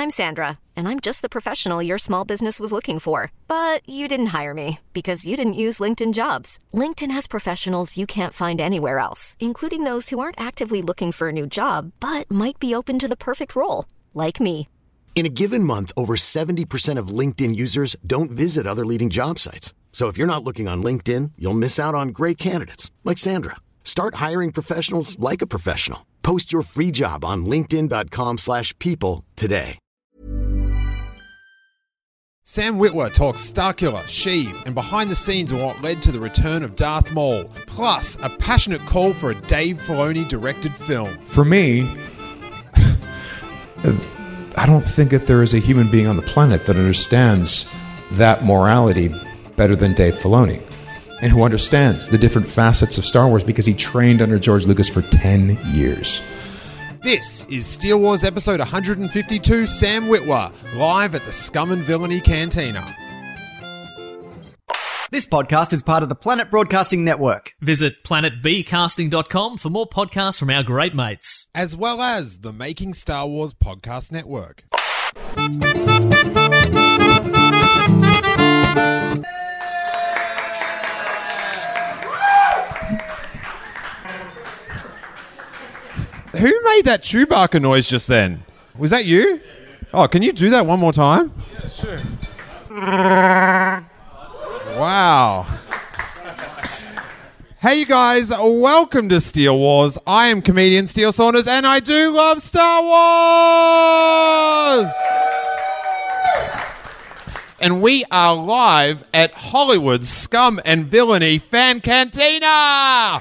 I'm Sandra, and I'm just the professional your small business was looking for. But you didn't hire me because you didn't use LinkedIn Jobs. LinkedIn has professionals you can't find anywhere else, including those who aren't actively looking for a new job, but might be open to the perfect role, like me. In a given month, over 70% of LinkedIn users don't visit other leading job sites. So if you're not looking on LinkedIn, you'll miss out on great candidates like Sandra. Start hiring professionals like a professional. Post your free job on linkedin.com/people today. Sam Witwer talks Starkiller, Sheev, and behind the scenes of what led to the return of Darth Maul, plus a passionate call for a Dave Filoni-directed film. For me, I don't think that there is a human being on the planet that understands that morality better than Dave Filoni, and who understands the different facets of Star Wars because he trained under George Lucas for 10 years. This is Steele Wars episode 152, Sam Witwer, live at the Scum and Villainy Cantina. This podcast is part of the Planet Broadcasting Network. Visit planetbcasting.com for more podcasts from our great mates. As well as the Making Star Wars Podcast Network. Who made that Chewbacca noise just then? Was that you? Oh, can you do that one more time? Yeah, sure. Wow. Hey, you guys. Welcome to Steele Wars. I am comedian Steele Saunders, and I do love Star Wars! And we are live at Hollywood's Scum and Villainy Fan Cantina!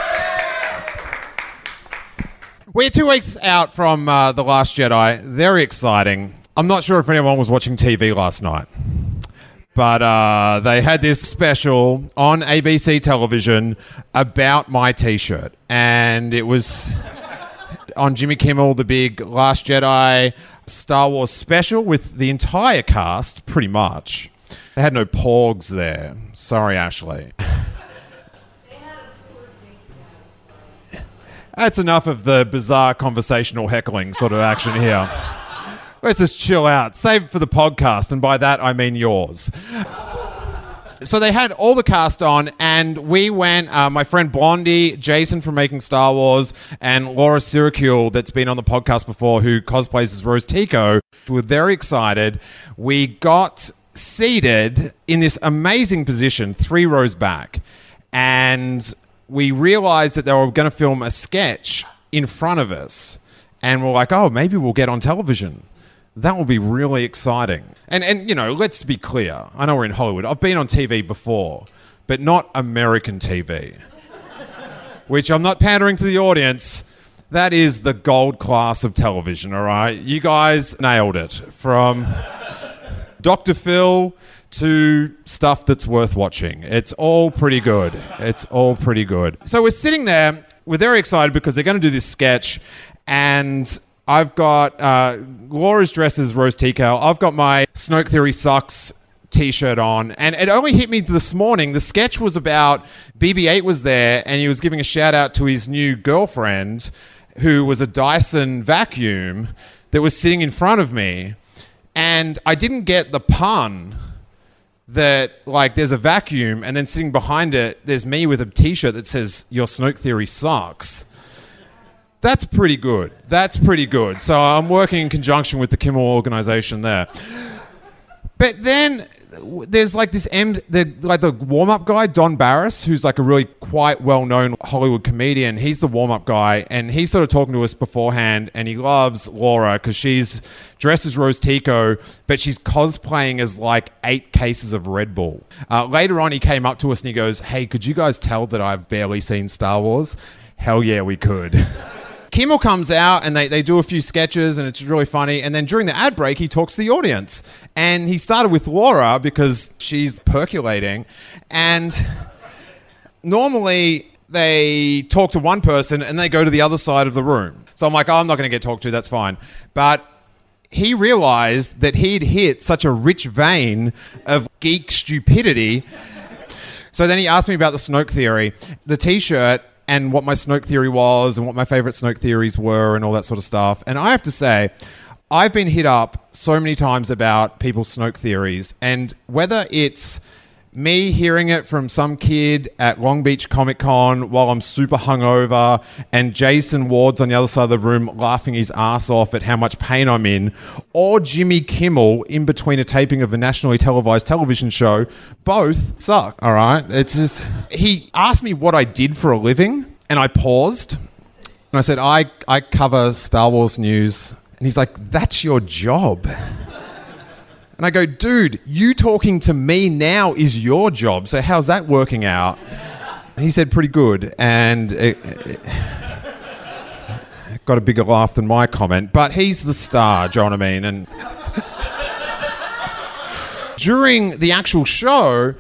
We're 2 weeks out from The Last Jedi. Very exciting. I'm not sure if anyone was watching TV last night, but they had this special on ABC television about my T-shirt. And it was on Jimmy Kimmel, the big Last Jedi Star Wars special with the entire cast, pretty much. They had no porgs there. Sorry, Ashley. That's enough of the bizarre conversational heckling sort of action here. Let's just chill out. Save it for the podcast, and by that I mean yours. So they had all the cast on, and we went, my friend Blondie, Jason from Making Star Wars, and Laura Syracuse, that's been on the podcast before, who cosplays as Rose Tico. We were very excited. We got seated in this amazing position, 3 rows back, and we realized that they were going to film a sketch in front of us. And we're like, oh, maybe we'll get on television. That will be really exciting. And you know, let's be clear. I know we're in Hollywood. I've been on TV before, but not American TV. Which I'm not pandering to the audience. That is the gold class of television, all right? You guys nailed it. From Dr. Phil to stuff that's worth watching. It's all pretty good. It's all pretty good. So we're sitting there. We're very excited because they're going to do this sketch. And I've got Laura's dressed as Rose Tico. I've got my Snoke Theory Sucks T-shirt on. And it only hit me this morning. The sketch was about BB-8 was there, and he was giving a shout out to his new girlfriend, who was a Dyson vacuum that was sitting in front of me. And I didn't get the pun that, like, there's a vacuum and then sitting behind it, there's me with a T-shirt that says, "Your Snoke Theory sucks." That's pretty good. That's pretty good. So I'm working in conjunction with the Kimmel organization there. But then there's like this the warm-up guy, Don Barris, who's like a really quite well-known Hollywood comedian. He's the warm-up guy, and he's sort of talking to us beforehand, and he loves Laura because she's dressed as Rose Tico, but she's cosplaying as like 8 cases of Red Bull. Later on, he came up to us and he goes, "Hey, could you guys tell that I've barely seen Star Wars?" Hell yeah, we could. Kimmel comes out and they do a few sketches and it's really funny. And then during the ad break, he talks to the audience. And he started with Laura because she's percolating. And normally they talk to one person and they go to the other side of the room. So I'm like, oh, I'm not going to get talked to. That's fine. But he realized that he'd hit such a rich vein of geek stupidity. So then he asked me about the Snoke Theory, the T-shirt, and what my Snoke Theory was and what my favorite Snoke theories were and all that sort of stuff. And I have to say, I've been hit up so many times about people's Snoke theories, and whether it's me hearing it from some kid at Long Beach Comic Con while I'm super hungover, and Jason Ward's on the other side of the room laughing his ass off at how much pain I'm in, or Jimmy Kimmel in between a taping of a nationally televised television show, both suck, all right? It's just... He asked me what I did for a living, and I paused, and I said, I cover Star Wars news. And he's like, that's your job. And I go, dude, you talking to me now is your job. So how's that working out? He said, pretty good. And it got a bigger laugh than my comment. But he's the star, do you know what I mean? And during the actual show,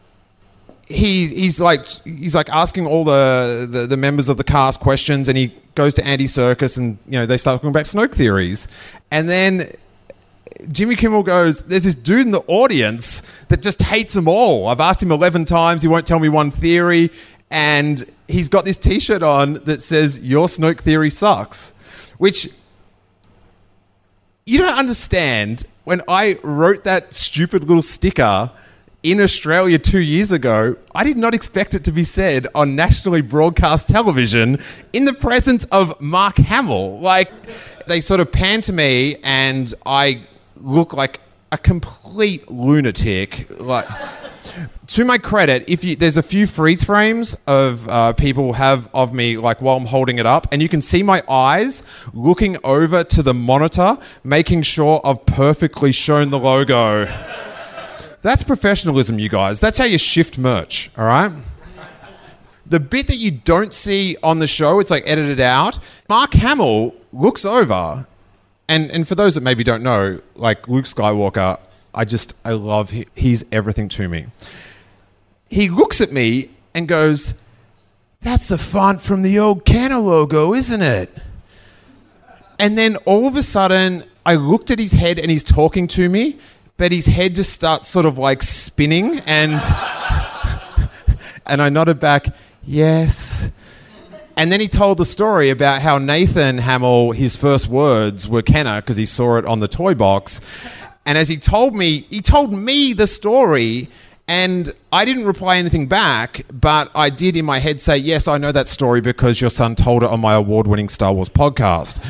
he's like asking all the members of the cast questions, and he goes to Andy Serkis, and they start talking about Snoke theories. And then Jimmy Kimmel goes, there's this dude in the audience that just hates them all. I've asked him 11 times. He won't tell me one theory. And he's got this T-shirt on that says, your Snoke theory sucks. Which you don't understand. When I wrote that stupid little sticker in Australia 2 years ago, I did not expect it to be said on nationally broadcast television in the presence of Mark Hamill. Like, they sort of pan to me, and I look like a complete lunatic. Like, to my credit, there's a few freeze frames of people have of me, like, while I'm holding it up, and you can see my eyes looking over to the monitor, making sure I've perfectly shown the logo. That's professionalism, you guys. That's how you shift merch, all right? The bit that you don't see on the show, it's like edited out. Mark Hamill looks over, and for those that maybe don't know, like Luke Skywalker, I love, he's everything to me. He looks at me and goes, that's the font from the old Canna logo, isn't it? And then all of a sudden, I looked at his head and he's talking to me, but his head just starts sort of like spinning, and I nodded back, yes. And then he told the story about how Nathan Hamill, his first words were Kenner, because he saw it on the toy box. And as he told me the story, and I didn't reply anything back, but I did in my head say, yes, I know that story because your son told it on my award-winning Star Wars podcast.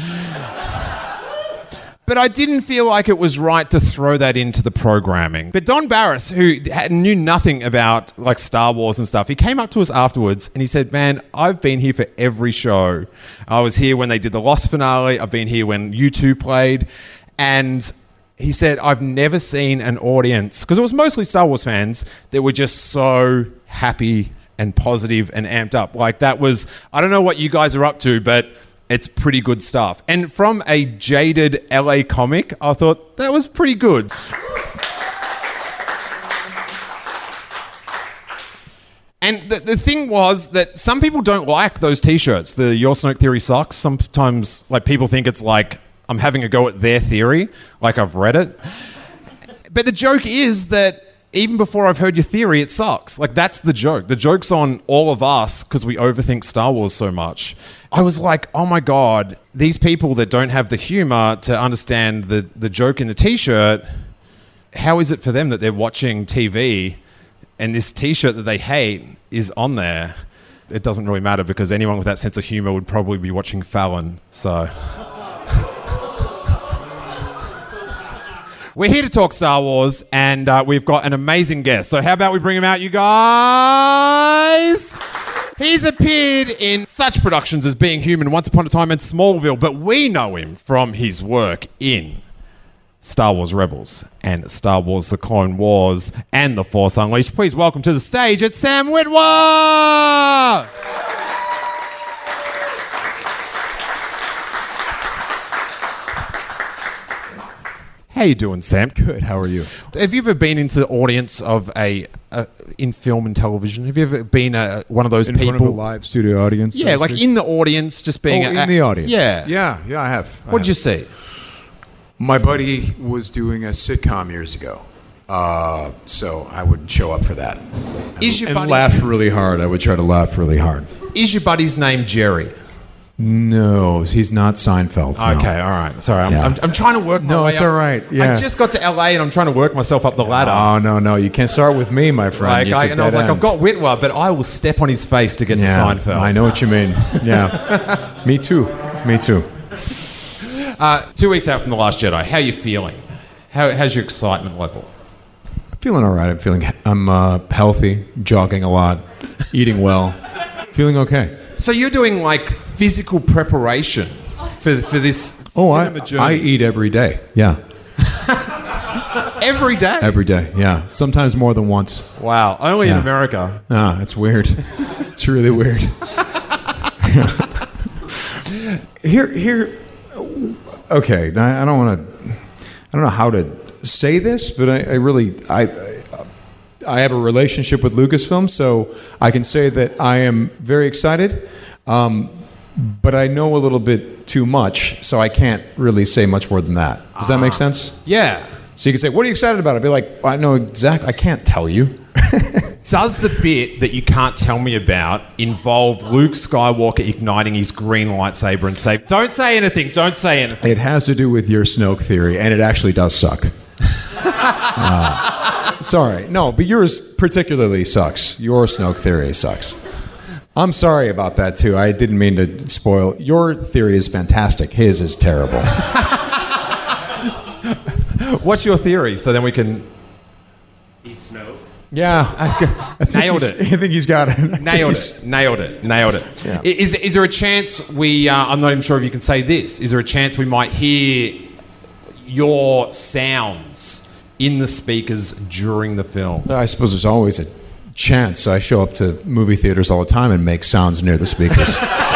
But I didn't feel like it was right to throw that into the programming. But Don Barris, who knew nothing about like Star Wars and stuff, he came up to us afterwards and he said, man, I've been here for every show. I was here when they did the Lost finale. I've been here when U2 played. And he said, I've never seen an audience, because it was mostly Star Wars fans, that were just so happy and positive and amped up. Like, that was, I don't know what you guys are up to, but it's pretty good stuff. And from a jaded LA comic, I thought that was pretty good. And the thing was that some people don't like those T-shirts, the Your Snoke Theory Sucks. Sometimes like people think it's like I'm having a go at their theory, like I've read it. But the joke is that even before I've heard your theory, it sucks. Like, that's the joke. The joke's on all of us because we overthink Star Wars so much. I was like, oh my God, these people that don't have the humor to understand the joke in the T-shirt, how is it for them that they're watching TV and this T-shirt that they hate is on there? It doesn't really matter because anyone with that sense of humor would probably be watching Fallon, so... We're here to talk Star Wars, and we've got an amazing guest. So how about we bring him out, you guys? He's appeared in such productions as Being Human, Once Upon a Time, and Smallville, but we know him from his work in Star Wars Rebels and Star Wars The Clone Wars and The Force Unleashed. Please welcome to the stage, it's Sam Witwer! How you doing, Sam? Good. How are you? Have you ever been into the audience of in film and television? Have you ever been one of those people? In front of a live studio audience? Yeah, like in the audience, just being... in the audience. Yeah. Yeah, I have. What did you see? My buddy was doing a sitcom years ago. So I would show up for that. Is your and buddy... laugh really hard. I would try to laugh really hard. Is your buddy's name Jerry? No, he's not Seinfeld. No. Okay, all right. Sorry, Yeah. I'm trying to work my No, way it's up. all right. Yeah. I just got to LA and I'm trying to work myself up the ladder. Oh, no. You can't start with me, my friend. It's a And I was dead like, end. I've got Witwer, but I will step on his face to get to Seinfeld. I know what you mean. Yeah. Me too. 2 weeks out from The Last Jedi, how are you feeling? How's your excitement level? Feeling all right. I'm healthy, jogging a lot, eating well, feeling okay. So you're doing like physical preparation for this cinema journey? I eat every day. Yeah. Every day? Every day. Yeah. Sometimes more than once. Wow. Only in Yeah. America. It's weird. It's really weird. Here. Okay. I don't know how to say this, but I really have a relationship with Lucasfilm, so I can say that I am very excited. But I know a little bit too much, so I can't really say much more than that. Does that make sense? Yeah. So you can say, "What are you excited about?" I'd be like, "I know exactly. I can't tell you." Does the bit that you can't tell me about involve Luke Skywalker igniting his green lightsaber and say, "Don't say anything, don't say anything"? It has to do with your Snoke theory, and it actually does suck. Sorry. No, but yours particularly sucks. Your Snoke theory sucks. I'm sorry about that, too. I didn't mean to spoil. Your theory is fantastic. His is terrible. What's your theory? So then we can... He's Snoke. Yeah. Nailed it. I think he's got it. Nailed it. Yeah. Is there a chance I'm not even sure if you can say this, is there a chance we might hear your sounds in the speakers during the film? I suppose there's always a chance. I show up to movie theaters all the time and make sounds near the speakers.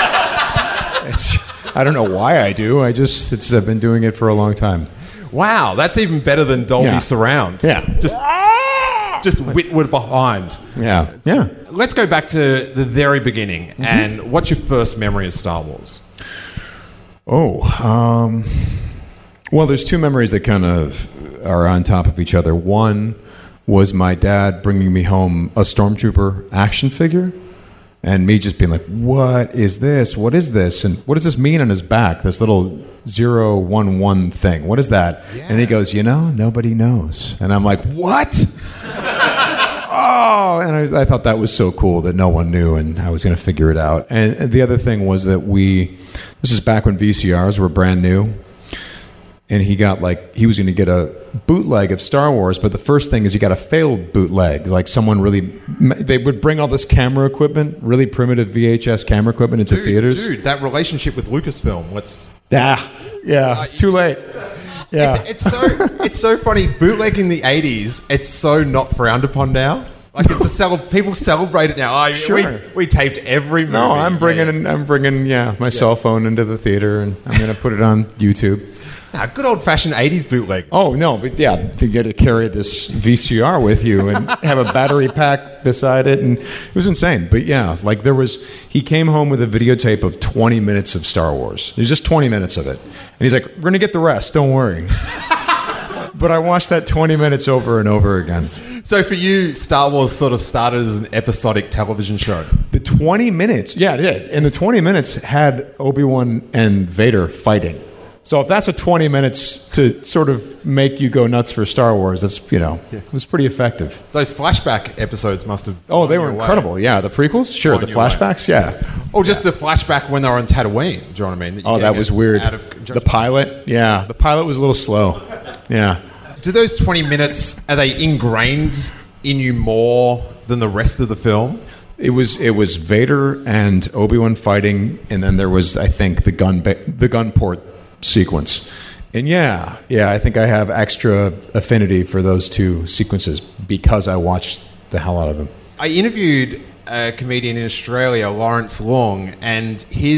I don't know why I do. I've been doing it for a long time. Wow, that's even better than Dolby Yeah. Surround. Yeah. Just Witwer behind. Yeah. Yeah. Let's go back to the very beginning. And what's your first memory of Star Wars? Well, there's two memories that kind of are on top of each other. One was my dad bringing me home a Stormtrooper action figure, and me just being like, "What is this? What is this? And what does this mean on his back? This little 011 thing. What is that?" Yeah. And he goes, "Nobody knows." And I'm like, "What?" Oh, and I thought that was so cool that no one knew, and I was going to figure it out. And the other thing was that this is back when VCRs were brand new. And he was going to get a bootleg of Star Wars, but the first thing is you got a failed bootleg. Like they would bring all this camera equipment, really primitive VHS camera equipment into theaters. Dude, that relationship with Lucasfilm, It's too late. Yeah. It's so funny. Bootleg in the 80s, it's so not frowned upon now. Like people celebrate it now. Oh, Sure. we taped every movie. No, I'm bringing my cell phone into the theater, and I'm going to put it on YouTube. Good old-fashioned 80s bootleg. Oh, no, but yeah, you get to carry this VCR with you and have a battery pack beside it, and it was insane. But yeah, he came home with a videotape of 20 minutes of Star Wars. There's just 20 minutes of it. And he's like, "We're going to get the rest, don't worry." But I watched that 20 minutes over and over again. So for you, Star Wars sort of started as an episodic television show. The 20 minutes, yeah, it did. And the 20 minutes had Obi-Wan and Vader fighting. So if that's a 20 minutes to sort of make you go nuts for Star Wars, it was pretty effective. Those flashback episodes must have... Oh, they were blown you away. incredible. Yeah, the prequels? Sure, Blown the you away. flashbacks? Yeah. Or just the flashback when they were on Tatooine. Do you know what I mean? That was weird. The pilot? Yeah, the pilot was a little slow. Yeah. Do those 20 minutes, are they ingrained in you more than the rest of the film? It was Vader and Obi-Wan fighting, and then there was, I think, the gun port sequence. And yeah, I think I have extra affinity for those two sequences because I watched the hell out of them. I interviewed a comedian in Australia, Lawrence Long, and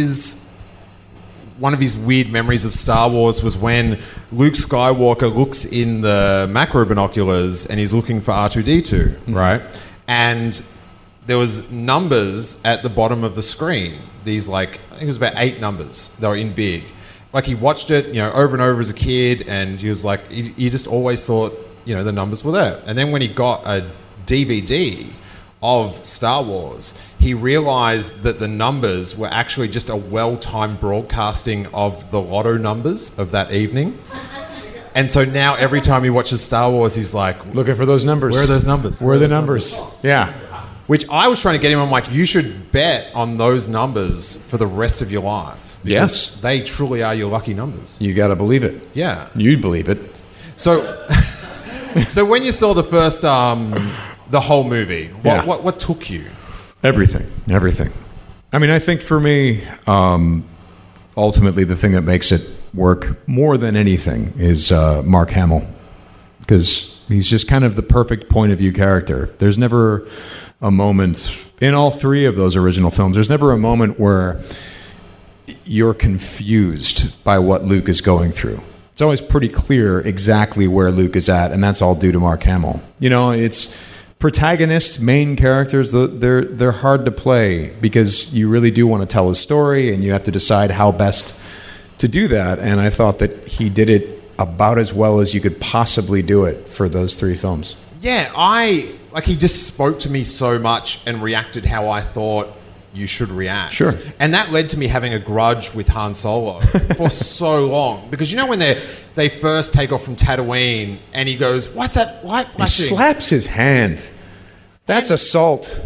one of his weird memories of Star Wars was when Luke Skywalker looks in the macro binoculars and he's looking for R2-D2, right? And there was numbers at the bottom of the screen. These I think it was about 8 numbers. They were in big. Like he watched it, over and over as a kid, and he was like, he just always thought, the numbers were there. And then when he got a DVD of Star Wars, he realized that the numbers were actually just a well-timed broadcasting of the lotto numbers of that evening. And so now every time he watches Star Wars, he's like, Looking for those numbers. where are those numbers? Where are the numbers? Yeah. Which I was trying to get him. I'm like, you should bet on those numbers for the rest of your life. Yes. They truly are your lucky numbers. You got to believe it. Yeah. You'd believe it. So, so when you saw the first, the whole movie, what took you? Everything. I mean, I think for me, ultimately the thing that makes it work more than anything is Mark Hamill. Because he's just kind of the perfect point of view character. There's never a moment, in all three of those original films, there's never a moment where you're confused by what Luke is going through. It's always pretty clear exactly where Luke is at, and that's all due to Mark Hamill. You know, it's protagonists, main characters, they're hard to play because you really do want to tell a story, and you have to decide how best to do that. And I thought that he did it about as well as you could possibly do it for those three films. Yeah, he just spoke to me so much and reacted how I thought you should react. Sure. And that led to me having a grudge with Han Solo for so long. Because you know when they first take off from Tatooine and he goes, what's that light He flashing? slaps his hand. That's assault.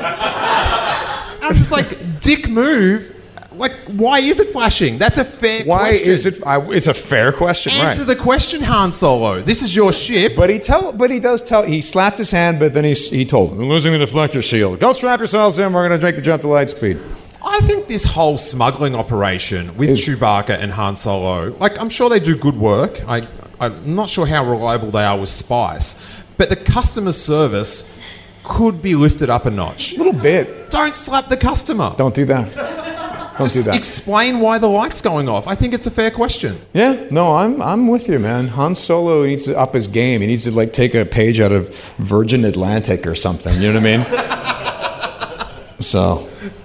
And I'm just like, dick move. Like, why is it flashing? That's a fair question. Why is it? It's a fair question, Answer right? the question, Han Solo. This is your ship. But he does tell. He slapped his hand, but then he told him, "We're losing the deflector shield. Go strap yourselves in. We're going to make the jump to light speed." I think this whole smuggling operation with Chewbacca and Han Solo, like, I'm sure they do good work. I'm not sure how reliable they are with spice, but the customer service could be lifted up a notch. A little bit. Don't slap the customer. Don't do that. Don't do that. Explain why the light's going off. I think it's a fair question. Yeah, no, I'm with you, man. Han Solo needs to up his game. He needs to take a page out of Virgin Atlantic or something. You know what I mean? So,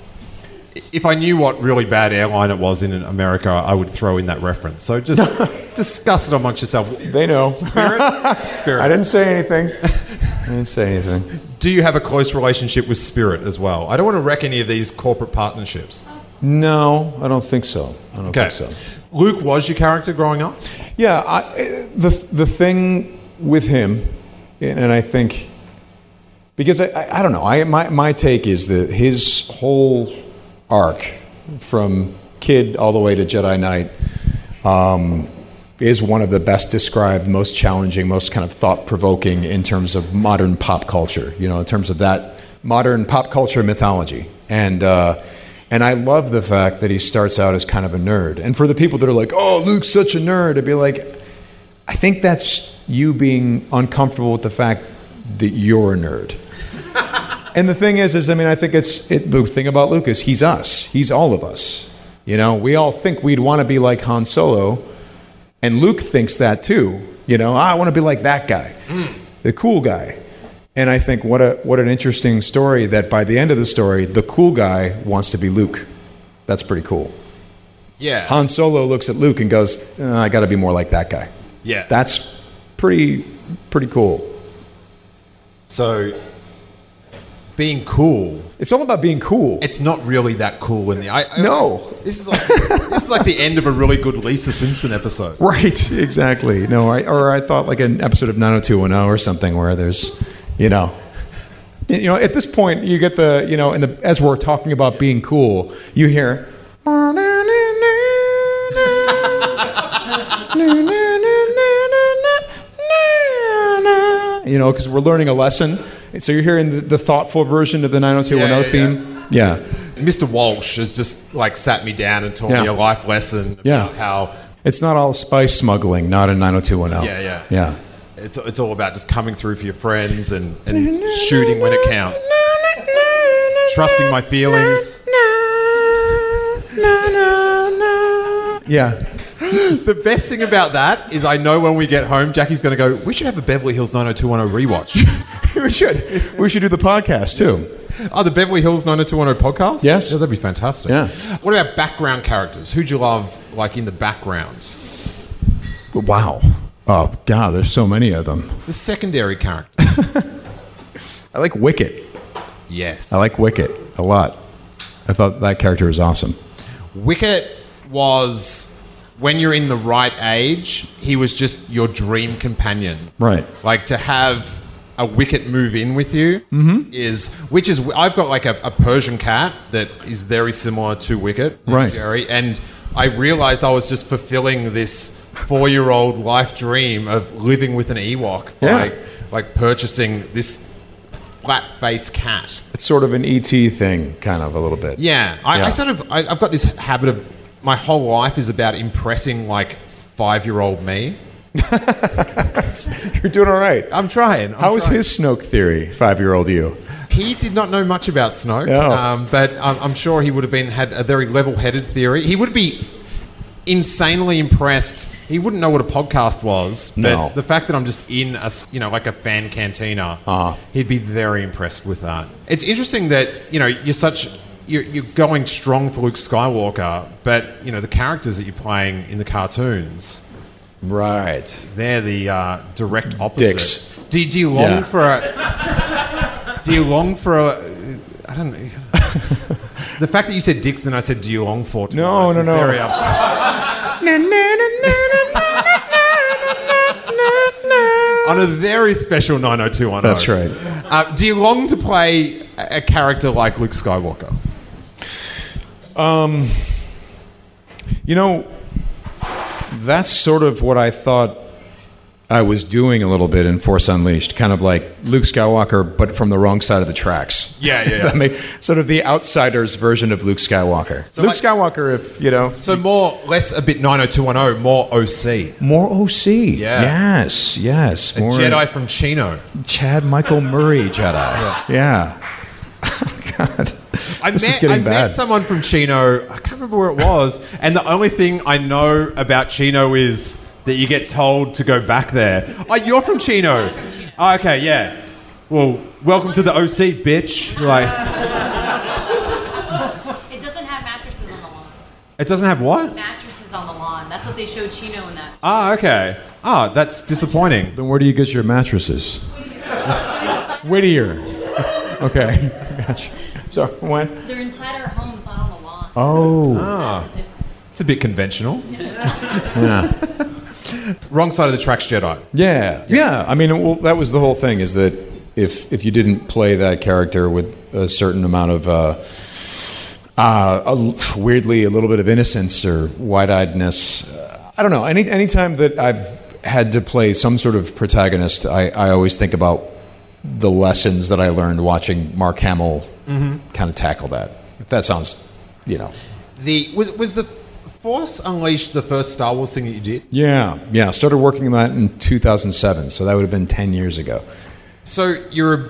if I knew what really bad airline it was in America, I would throw in that reference. So just discuss it amongst yourself. They know. Spirit. I didn't say anything. Do you have a close relationship with Spirit as well? I don't want to wreck any of these corporate partnerships. No, I don't think so. Luke was your character growing up? Yeah, the thing with him, and I think, because I don't know, my take is that his whole arc from kid all the way to Jedi Knight is one of the best described, most challenging, most kind of thought-provoking in terms of modern pop culture, you know, in terms of that modern pop culture mythology. And I love the fact that he starts out as kind of a nerd. And for the people that are like, oh, Luke's such a nerd, I'd be like, I think that's you being uncomfortable with the fact that you're a nerd. And the thing is I mean, I think the thing about Luke is he's us. He's all of us. You know, we all think we'd want to be like Han Solo. And Luke thinks that too. You know, I want to be like that guy, the cool guy. And I think what an interesting story that by the end of the story, the cool guy wants to be Luke. That's pretty cool. Yeah. Han Solo looks at Luke and goes, I got to be more like that guy. Yeah. That's pretty cool. So, being cool. It's all about being cool. It's not really that cool in the... No. This is like the end of a really good Lisa Simpson episode. Right, exactly. No, I thought like an episode of 90210 or something where there's... You know, at this point, you get the, you know, as we're talking about being cool, you hear, you know, because we're learning a lesson. So you're hearing the thoughtful version of the 90210 theme. Yeah. Mr. Walsh has just like sat me down and taught me a life lesson about how it's not all spice smuggling, not in 90210. Yeah. It's all about just coming through for your friends and shooting when it counts. Trusting my feelings. Yeah. The best thing about that is I know when we get home, Jackie's going to go, we should have a Beverly Hills 90210 rewatch. We should do the podcast too. Oh, the Beverly Hills 90210 podcast? Yes. Yeah, that'd be fantastic. Yeah. What about background characters? Who'd you love, like, in the background? Wow. Oh, God, there's so many of them. The secondary characters. I like Wicket. Yes. I like Wicket a lot. I thought that character was awesome. Wicket was, when you're in the right age, he was just your dream companion. Right. Like, to have a Wicket move in with you I've got like a Persian cat that is very similar to Wicket, right. Jerry, and I realized I was just fulfilling this 4-year-old life dream of living with an Ewok, like purchasing this flat-faced cat. It's sort of an E.T. thing, kind of, a little bit. Yeah. I've got this habit of, my whole life is about impressing like 5-year-old me. You're doing all right. I'm trying. How was his Snoke theory, 5-year-old you? He did not know much about Snoke, but I'm sure he would have had a very level-headed theory. He would be insanely impressed. He wouldn't know what a podcast was, but the fact that I'm just in like a fan cantina, he'd be very impressed with that. It's interesting that you're going strong for Luke Skywalker, but the characters that you're playing in the cartoons. Right. They're the direct opposite. Dicks. Do you long for a... Do you long for a... I don't know. The fact that you said dicks, then I said, do you long for twice? No. Very upset. On a very special 90210. That's right. Do you long to play a character like Luke Skywalker? That's sort of what I thought I was doing a little bit in Force Unleashed, kind of like Luke Skywalker, but from the wrong side of the tracks. Yeah. Sort of the outsider's version of Luke Skywalker. So Luke Skywalker, if So less a bit 90210, more OC. More OC. Yeah. Yes. More Jedi from Chino. Chad Michael Murray Jedi. Yeah. Oh, God. I met someone from Chino. I can't remember where it was. And the only thing I know about Chino is that you get told to go back there. Oh, you're from Chino. Oh, okay, yeah. Well, welcome to the OC, bitch. Like, it doesn't have mattresses on the lawn. It doesn't have what? Mattresses on the lawn. That's what they showed Chino in that. Ah, okay. Ah, that's disappointing. Then where do you get your mattresses? Whittier. Okay, gotcha. So when? They're inside our homes, not on the lawn. Oh. Ah. That's the difference. It's a bit conventional. Yeah. Wrong side of the tracks, Jedi. Yeah. I mean, well, that was the whole thing, is that if you didn't play that character with a certain amount of weirdly a little bit of innocence or wide-eyedness, I don't know. Anytime that I've had to play some sort of protagonist, I always think about the lessons that I learned watching Mark Hamill kind of tackle that. If that sounds, Was the Force Unleashed the first Star Wars thing that you did? Yeah. I started working on that in 2007, so that would have been 10 years ago. So you're a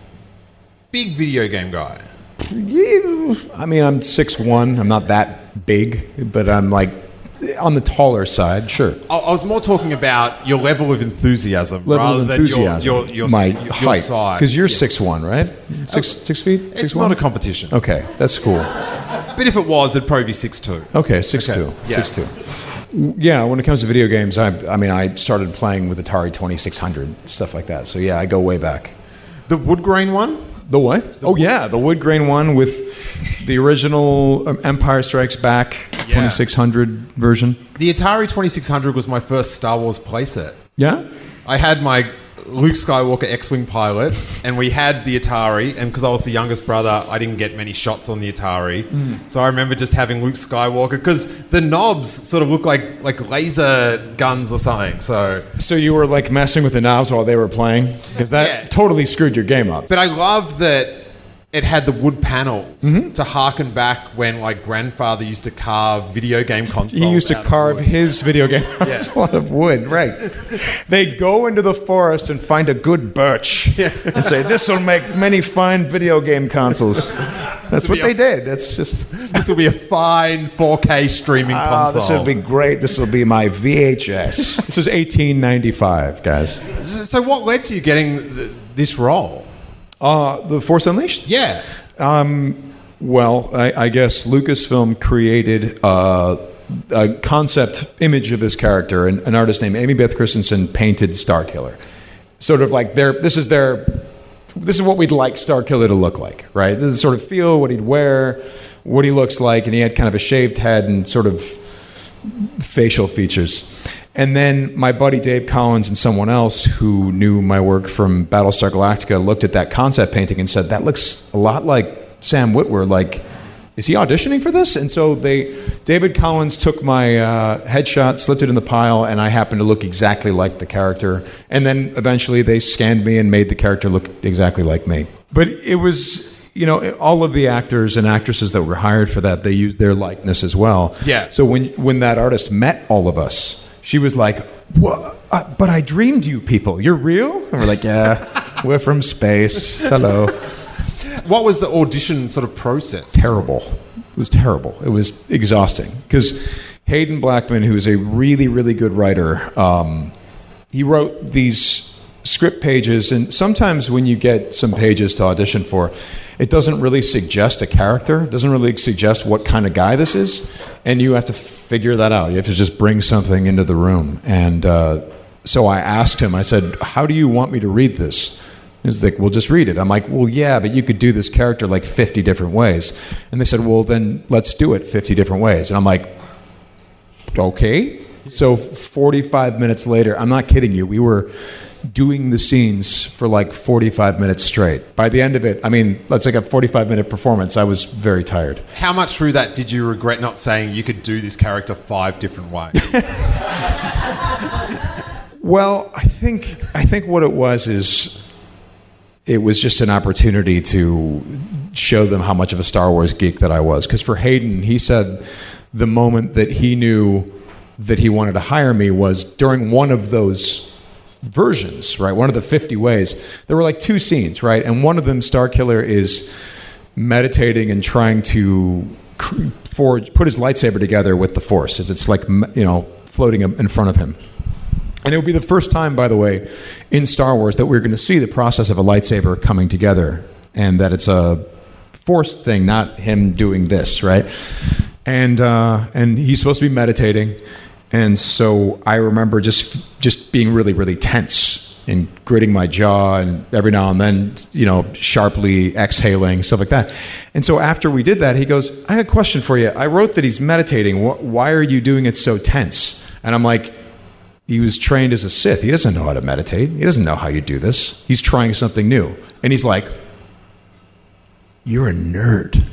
big video game guy. Yeah, I mean, I'm 6'1". I'm not that big, but I'm like on the taller side, sure. I was more talking about your level of enthusiasm rather than your my height. size. Because you're 6'1", right? 6 feet? It's not a competition. Okay, that's cool. But if it was, it'd probably be 6'2". Okay, 6'2". Yeah. 6'2". Yeah, when it comes to video games, I started playing with Atari 2600, stuff like that. So yeah, I go way back. The wood grain one? The what? The wood grain one with the original Empire Strikes Back 2600 version. The Atari 2600 was my first Star Wars playset. Yeah? I had my Luke Skywalker X-Wing pilot, and we had the Atari, and because I was the youngest brother, I didn't get many shots on the Atari. So I remember just having Luke Skywalker, because the knobs sort of look like laser guns or something. So you were like messing with the knobs while they were playing? Because that totally screwed your game up. But I love that it had the wood panels to harken back when like grandfather used to carve video game consoles. He used to carve his video game console out of wood, right. They'd go into the forest and find a good birch and say, this will make many fine video game consoles. That's what they did. That's just... This will be a fine 4K streaming console. This will be great. This will be my VHS. This was 1895, guys. So what led to you getting this role? The Force Unleashed? Yeah. Well, I guess Lucasfilm created a concept image of this character, and an artist named Amy Beth Christensen painted Starkiller. Sort of like this is their this is what we'd like Starkiller to look like, right? This is sort of feel, what he'd wear, what he looks like, and he had kind of a shaved head and sort of facial features. And then my buddy Dave Collins and someone else who knew my work from Battlestar Galactica looked at that concept painting and said, that looks a lot like Sam Witwer. Like, is he auditioning for this? And so David Collins took my headshot, slipped it in the pile, and I happened to look exactly like the character. And then eventually they scanned me and made the character look exactly like me. But it was, all of the actors and actresses that were hired for that, they used their likeness as well. Yeah. So when that artist met all of us, she was like, "What? But I dreamed you people. You're real?" And we're like, "Yeah, we're from space. Hello." What was the audition sort of process? Terrible. It was terrible. It was exhausting because Hayden Blackman, who is a really, really good writer, he wrote these script pages, and sometimes when you get some pages to audition for, it doesn't really suggest a character, it doesn't really suggest what kind of guy this is, and you have to figure that out. You have to just bring something into the room. And so I asked him, I said, "How do you want me to read this?" He's like, "Well, just read it." I'm like, "Well, yeah, but you could do this character like 50 different ways." And they said, "Well, then let's do it 50 different ways." And I'm like, "Okay." So 45 minutes later, I'm not kidding you, we were doing the scenes for like 45 minutes straight. By the end of it, let's like a 45-minute performance, I was very tired. How much through that did you regret not saying you could do this character 5 different ways? Well, I think what it was is it was just an opportunity to show them how much of a Star Wars geek that I was. Because for Hayden, he said the moment that he knew that he wanted to hire me was during one of those versions, right? One of the 50 ways. There were like 2 scenes, right? And one of them, Starkiller is meditating and trying to put his lightsaber together with the Force, as it's like, floating in front of him. And it would be the first time, by the way, in Star Wars that we're going to see the process of a lightsaber coming together, and that it's a Force thing, not him doing this, right? And he's supposed to be meditating. And so I remember just being really, really tense and gritting my jaw and every now and then, sharply exhaling, stuff like that. And so after we did that, he goes, "I have a question for you. I wrote that he's meditating. Why are you doing it so tense?" And I'm like, he was trained as a Sith. He doesn't know how to meditate. He doesn't know how you do this. He's trying something new. And he's like, "You're a nerd."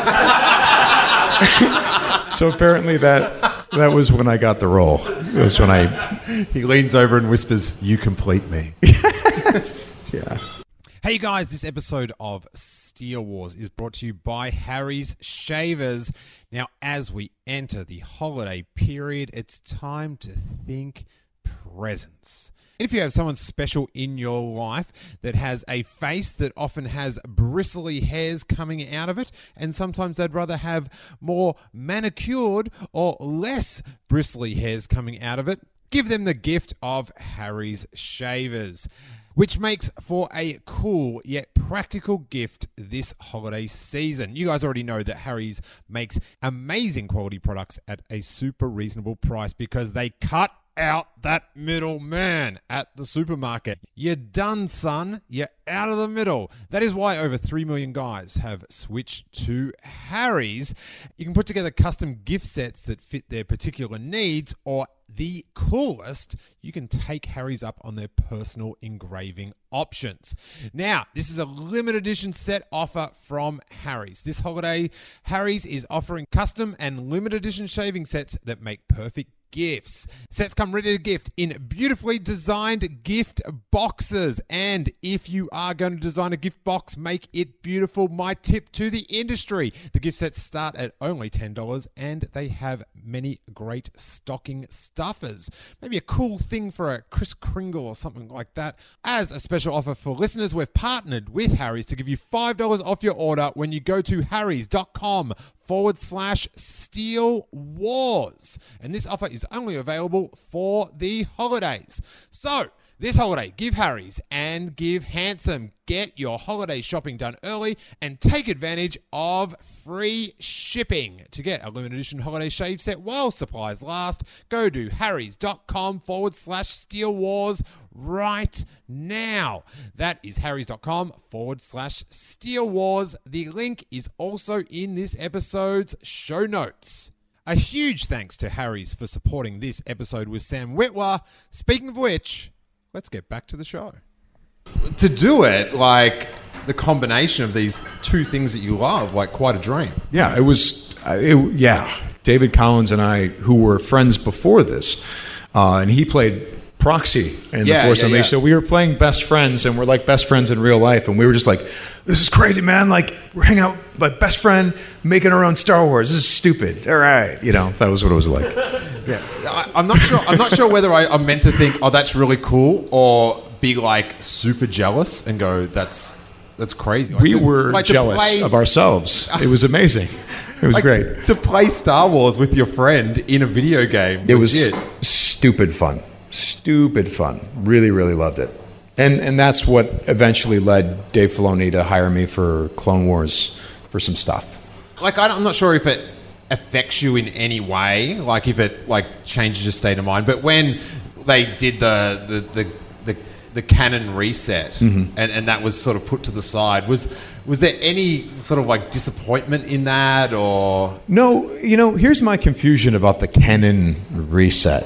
So apparently that was when I got the role. It was when he leans over and whispers, "You complete me." Yeah. Hey guys, this episode of Steele Wars is brought to you by Harry's Shavers. Now, as we enter the holiday period, it's time to think presents. And if you have someone special in your life that has a face that often has bristly hairs coming out of it, and sometimes they'd rather have more manicured or less bristly hairs coming out of it, give them the gift of Harry's Shavers, which makes for a cool yet practical gift this holiday season. You guys already know that Harry's makes amazing quality products at a super reasonable price because they cut out that middleman at the supermarket. You're done, son. You're out of the middle. That is why over 3 million guys have switched to Harry's. You can put together custom gift sets that fit their particular needs, or the coolest, you can take Harry's up on their personal engraving options. Now, this is a limited edition set offer from Harry's. This holiday, Harry's is offering custom and limited edition shaving sets that make perfect gifts. Sets come ready to gift in beautifully designed gift boxes. And if you are going to design a gift box, make it beautiful. My tip to the industry: the gift sets start at only $10 and they have many great stocking stuffers. Maybe a cool thing for a Kris Kringle or something like that. As a special offer for listeners, we've partnered with Harry's to give you $5 off your order when you go to harrys.com/Steele Wars. And this offer is only available for the holidays. So This holiday, give Harry's and give Handsome. Get your holiday shopping done early and take advantage of free shipping. To get a limited edition holiday shave set while supplies last, go to harrys.com/Steele Wars right now. That is harrys.com/Steele Wars. The link is also in this episode's show notes. A huge thanks to Harry's for supporting this episode with Sam Witwer. Speaking of which, let's get back to the show. To do it, like, the combination of these two things that you love, like, quite a dream. Yeah, it was, David Collins and I, who were friends before this, and he played Proxy in The Force Unleashed. So we were playing best friends, and we're like best friends in real life, and we were just like, this is crazy, man. Like, we're hanging out with my best friend, making our own Star Wars. This is stupid. All right. You know, that was what it was like. Yeah. I'm not sure whether I'm meant to think, oh, that's really cool, or be like super jealous and go, that's crazy. Like, we were jealous of ourselves. It was amazing. It was great. To play Star Wars with your friend in a video game. It was stupid fun. Stupid fun. Really, really loved it. And that's what eventually led Dave Filoni to hire me for Clone Wars for some stuff. Like, I'm not sure if it affects you in any way, like if it like changes your state of mind. But when they did the canon reset, and that was sort of put to the side, was there any sort of like disappointment in that, or no? You know, here's my confusion about the canon reset.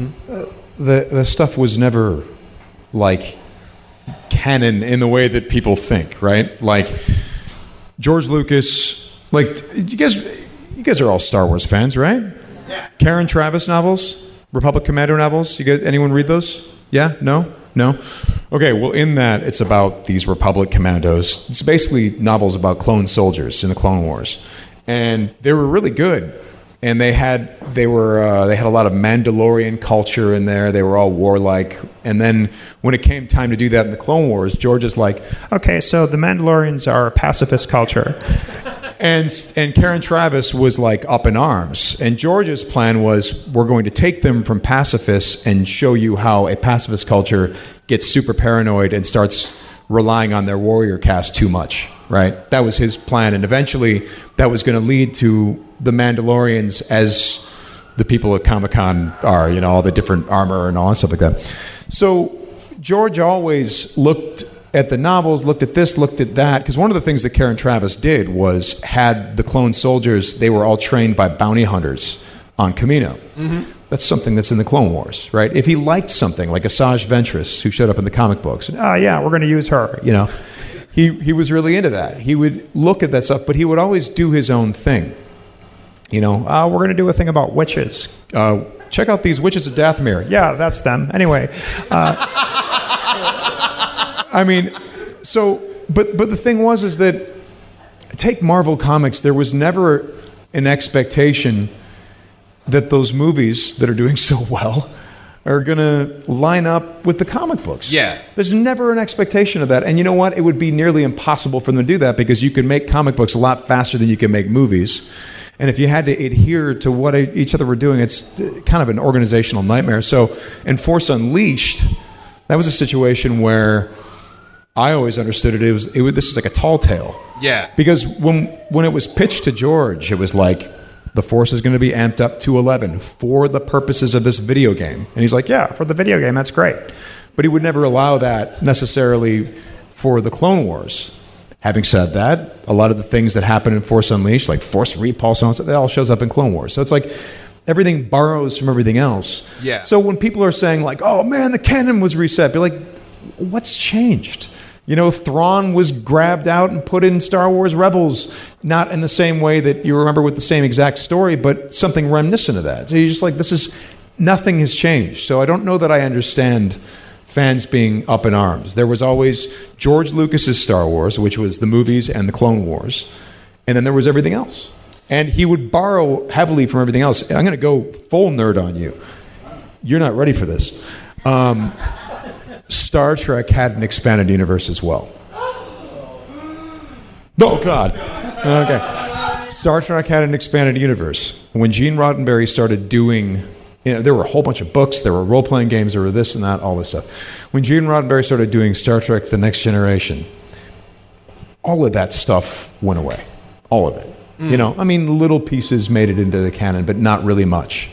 The stuff was never like canon in the way that people think, right? Like George Lucas, like you guys are all Star Wars fans, right? Yeah. Karen Traviss novels, Republic Commando novels. You guys, anyone read those? Yeah? No? Okay, well, in that, it's about these Republic Commandos. It's basically novels about clone soldiers in the Clone Wars. And they were really good. And they had a lot of Mandalorian culture in there. They were all warlike. And then when it came time to do that in the Clone Wars, George is like, okay, so the Mandalorians are a pacifist culture. And Karen Traviss was like up in arms. And George's plan was, we're going to take them from pacifists and show you how a pacifist culture gets super paranoid and starts relying on their warrior caste too much, right? That was his plan. And eventually that was going to lead to the Mandalorians as the people at Comic-Con are, you know, all the different armor and all that stuff like that. So George always looked at the novels, looked at this, looked at that, because one of the things that Karen Traviss did was had the clone soldiers, they were all trained by bounty hunters on Kamino. That's something that's in the Clone Wars, right? If he liked something like Asajj Ventress, who showed up in the comic books, yeah, we're going to use her, you know. He was really into that. He would look at that stuff, but he would always do his own thing. You know, we're going to do a thing about witches. Check out these witches of Dathomir. Yeah, that's them. Anyway. I mean, so, but the thing is that, take Marvel Comics, there was never an expectation that those movies that are doing so well are going to line up with the comic books. Yeah. There's never an expectation of that. And you know what? It would be nearly impossible for them to do that because you can make comic books a lot faster than you can make movies. And if you had to adhere to what each other were doing, it's kind of an organizational nightmare. So in Force Unleashed, that was a situation where I always understood this is like a tall tale. Yeah. Because when it was pitched to George, it was like, the Force is going to be amped up to 11 for the purposes of this video game. And he's like, yeah, for the video game, that's great. But he would never allow that necessarily for the Clone Wars. Having said that, a lot of the things that happen in Force Unleashed, like Force Repulse, and all that all shows up in Clone Wars. So it's like everything borrows from everything else. Yeah. So when people are saying like, oh man, the canon was reset, be like, what's changed? You know, Thrawn was grabbed out and put in Star Wars Rebels, not in the same way that you remember with the same exact story, but something reminiscent of that. So you're just like, nothing has changed. So I don't know that I understand fans being up in arms. There was always George Lucas's Star Wars, which was the movies and the Clone Wars, and then there was everything else. And he would borrow heavily from everything else. I'm going to go full nerd on you. You're not ready for this. Star Trek had an expanded universe as well. Oh, God. Okay. Star Trek had an expanded universe. When Gene Roddenberry started doing there were a whole bunch of books, there were role-playing games, there were this and that, all this stuff. When Gene Roddenberry started doing Star Trek The Next Generation, all of that stuff went away. All of it. You know, I mean, little pieces made it into the canon, but not really much.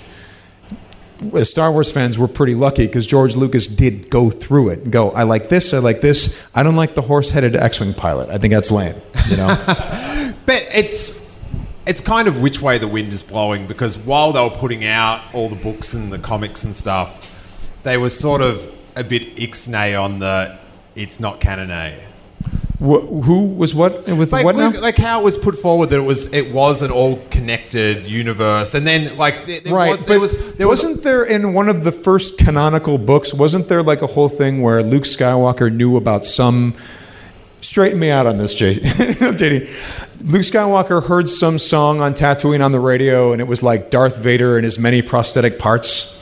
As Star Wars fans, we're pretty lucky because George Lucas did go through it and go, I like this, I like this. I don't like the horse-headed X-Wing pilot. I think that's lame, you know? But it's kind of which way the wind is blowing, because while they were putting out all the books and the comics and stuff, they were sort of a bit ixnay on the it's not canon-a. Who was what with like, what now? Like how it was put forward that it was an all connected universe, and then like wasn't there in one of the first canonical books? Wasn't there like a whole thing where Luke Skywalker knew about some? Straighten me out on this, JD. Luke Skywalker heard some song on Tatooine on the radio, and it was like Darth Vader and his many prosthetic parts,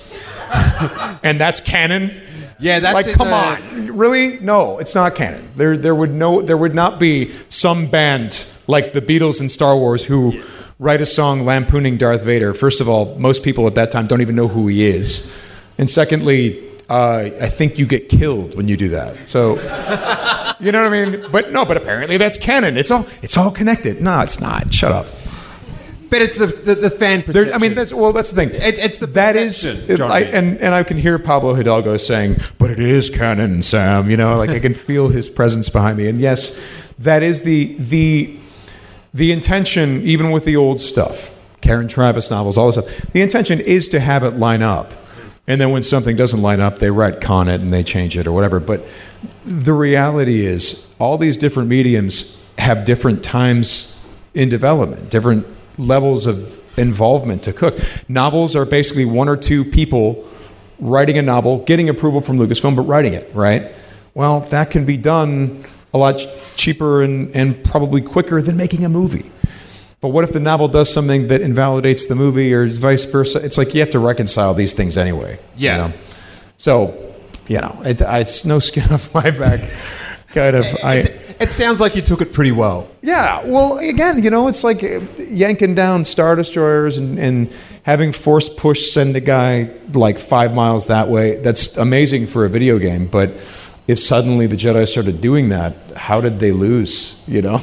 and that's canon. Yeah, that's like, come on, really? No, it's not canon. There would not be some band like the Beatles and Star Wars who write a song lampooning Darth Vader. First of all, most people at that time don't even know who he is, and secondly, I think you get killed when you do that. So, you know what I mean? But apparently that's canon. It's all connected. No, it's not. Shut up. But it's the fan perception. I mean, that's the thing. It's the that is, and I can hear Pablo Hidalgo saying, "But it is canon, Sam." You know, like I can feel his presence behind me. And yes, that is the intention, even with the old stuff, Karen Travis novels, all this stuff. The intention is to have it line up, and then when something doesn't line up, they retcon it and they change it or whatever. But the reality is, all these different mediums have different times in development, different levels of involvement to cook. Novels are basically one or two people writing a novel, getting approval from Lucasfilm, but writing it, right? Well, that can be done a lot cheaper and probably quicker than making a movie. But what if the novel does something that invalidates the movie or vice versa? It's like you have to reconcile these things anyway. Yeah. You know? So, you know, it's no skin off my back. Kind of. It sounds like you took it pretty well. Yeah. Well, again, you know, it's like yanking down Star Destroyers and having Force Push send a guy like 5 miles that way. That's amazing for a video game. But if suddenly the Jedi started doing that, how did they lose? You know,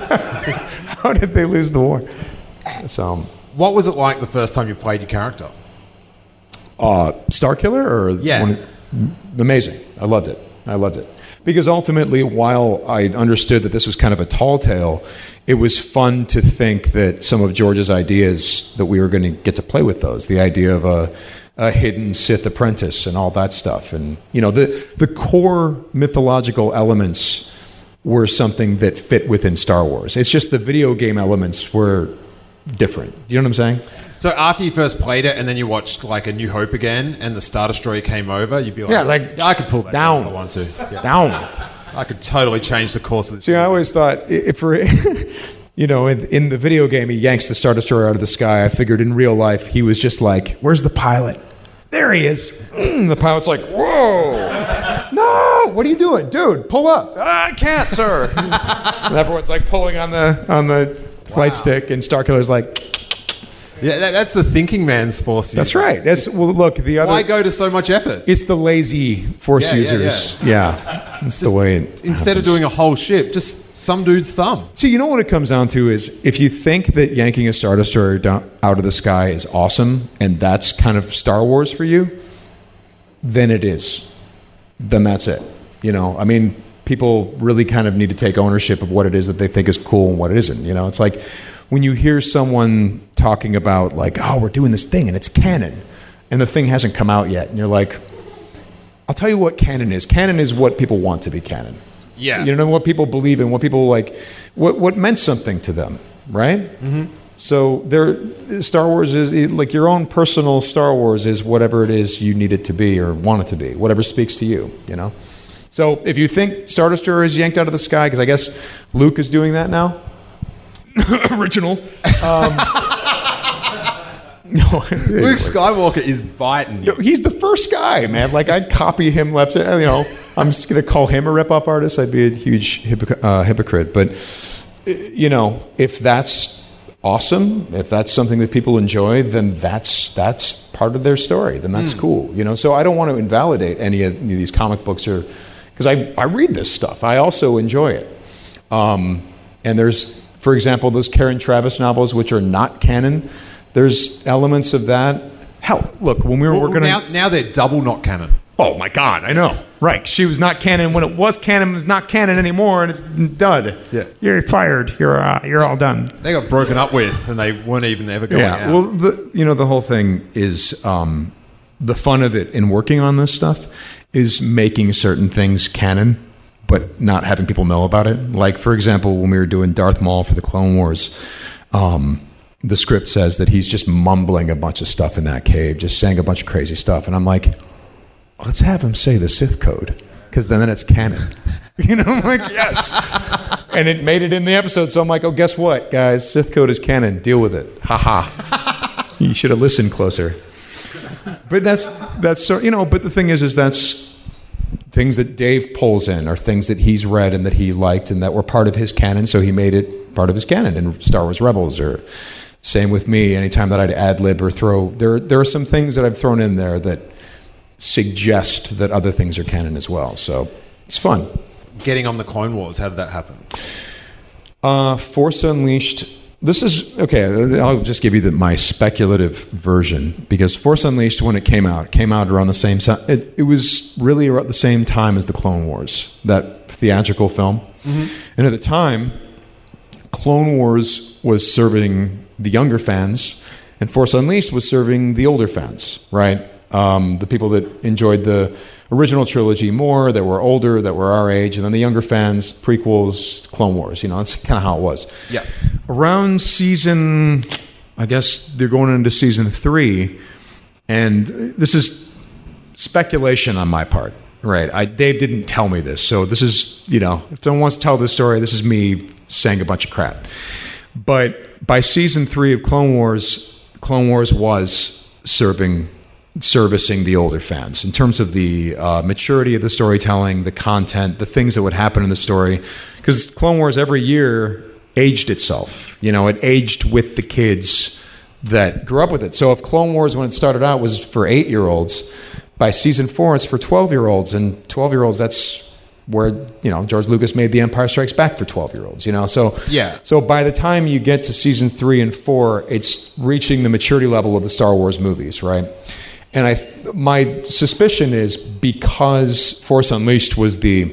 how did they lose the war? So, what was it like the first time you played your character? Star Killer or amazing. I loved it. Because ultimately, while I understood that this was kind of a tall tale, it was fun to think that some of George's ideas, that we were going to get to play with those. The idea of a hidden Sith apprentice and all that stuff. And, you know, the core mythological elements were something that fit within Star Wars. It's just the video game elements were different. You know what I'm saying? So after you first played it and then you watched like A New Hope again and the Star Destroyer came over, you'd be like, yeah, I could pull that down if I want to. Yeah. Down. I could totally change the course of this. See, I always thought if we're, you know, in the video game, he yanks the Star Destroyer out of the sky. I figured in real life, he was just like, where's the pilot? There he is. The pilot's like, whoa. No, what are you doing? Dude, pull up. I can't, sir. And everyone's like pulling on the flight stick, and Starkiller's like, yeah, that's the thinking man's Force user. That's right. Look, the other. Why go to so much effort? It's the lazy Force users. Yeah. It's the way it instead of doing a whole ship, just some dude's thumb. So you know what it comes down to is if you think that yanking a Star Destroyer out of the sky is awesome, and that's kind of Star Wars for you, then it is. Then that's it. You know, I mean, people really kind of need to take ownership of what it is that they think is cool and what it isn't. You know, it's like when you hear someone talking about like, oh, we're doing this thing and it's canon, and the thing hasn't come out yet, and you're like, I'll tell you what canon is. Canon is what people want to be canon. Yeah. You know, what people believe in, what people like, what meant something to them, right? Mm-hmm. So Star Wars is like your own personal Star Wars is whatever it is you need it to be or want it to be, whatever speaks to you, you know? So if you think Star Destroyer is yanked out of the sky, because I guess Luke is doing that now, original. No, Luke Skywalker is biting you. No, he's the first guy, man. Like, I'd copy him left. You know, I'm just going to call him a rip-off artist. I'd be a huge hypocrite. But, you know, if that's awesome, if that's something that people enjoy, then that's part of their story, then that's cool. So I don't want to invalidate any of these comic books, or because I read this stuff. I also enjoy it. And there's, for example, those Karen Traviss novels, which are not canon. There's elements of that. Hell, look, when we were working on... Now they're double not canon. Oh, my God, I know. Right. She was not canon when it was canon. It's not canon anymore, and it's dud. Yeah. You're fired. You're all done. They got broken up with, and they weren't even ever going out. Well, the whole thing is the fun of it in working on this stuff is making certain things canon, but not having people know about it. Like, for example, when we were doing Darth Maul for the Clone Wars, the script says that he's just mumbling a bunch of stuff in that cave, just saying a bunch of crazy stuff. And I'm like, let's have him say the Sith code, because then it's canon. I'm like, yes. And it made it in the episode, so I'm like, oh, guess what, guys? Sith code is canon. Deal with it. Ha ha. You should have listened closer. But that's so, but the thing is that's things that Dave pulls in, are things that he's read and that he liked and that were part of his canon, so he made it part of his canon in Star Wars Rebels, or same with me. Anytime that I'd ad-lib or throw, there are some things that I've thrown in there that suggest that other things are canon as well. So it's fun. Getting on the Clone Wars, how did that happen? Force Unleashed. This is, okay, I'll just give you my speculative version, because Force Unleashed, when it came out around the same time. It was really around the same time as the Clone Wars, that theatrical film. Mm-hmm. And at the time, Clone Wars was serving the younger fans, and Force Unleashed was serving the older fans, right? The people that enjoyed the original trilogy more, that were older, that were our age, and then the younger fans, prequels, Clone Wars. That's kind of how it was. Yeah. Around season, I guess they're going into season 3, and this is speculation on my part, right? Dave didn't tell me this, so this is, if someone wants to tell this story, this is me saying a bunch of crap. But by season 3 of Clone Wars was servicing the older fans in terms of the maturity of the storytelling, the content, the things that would happen in the story. Because Clone Wars every year aged itself. It aged with the kids that grew up with it. So if Clone Wars, when it started out, was for 8-year-olds, by season 4 it's for 12-year-olds. And 12-year-olds, that's where, George Lucas made The Empire Strikes Back for 12-year-olds, So, yeah. So by the time you get to season 3 and 4, it's reaching the maturity level of the Star Wars movies, right? And my suspicion is because Force Unleashed was the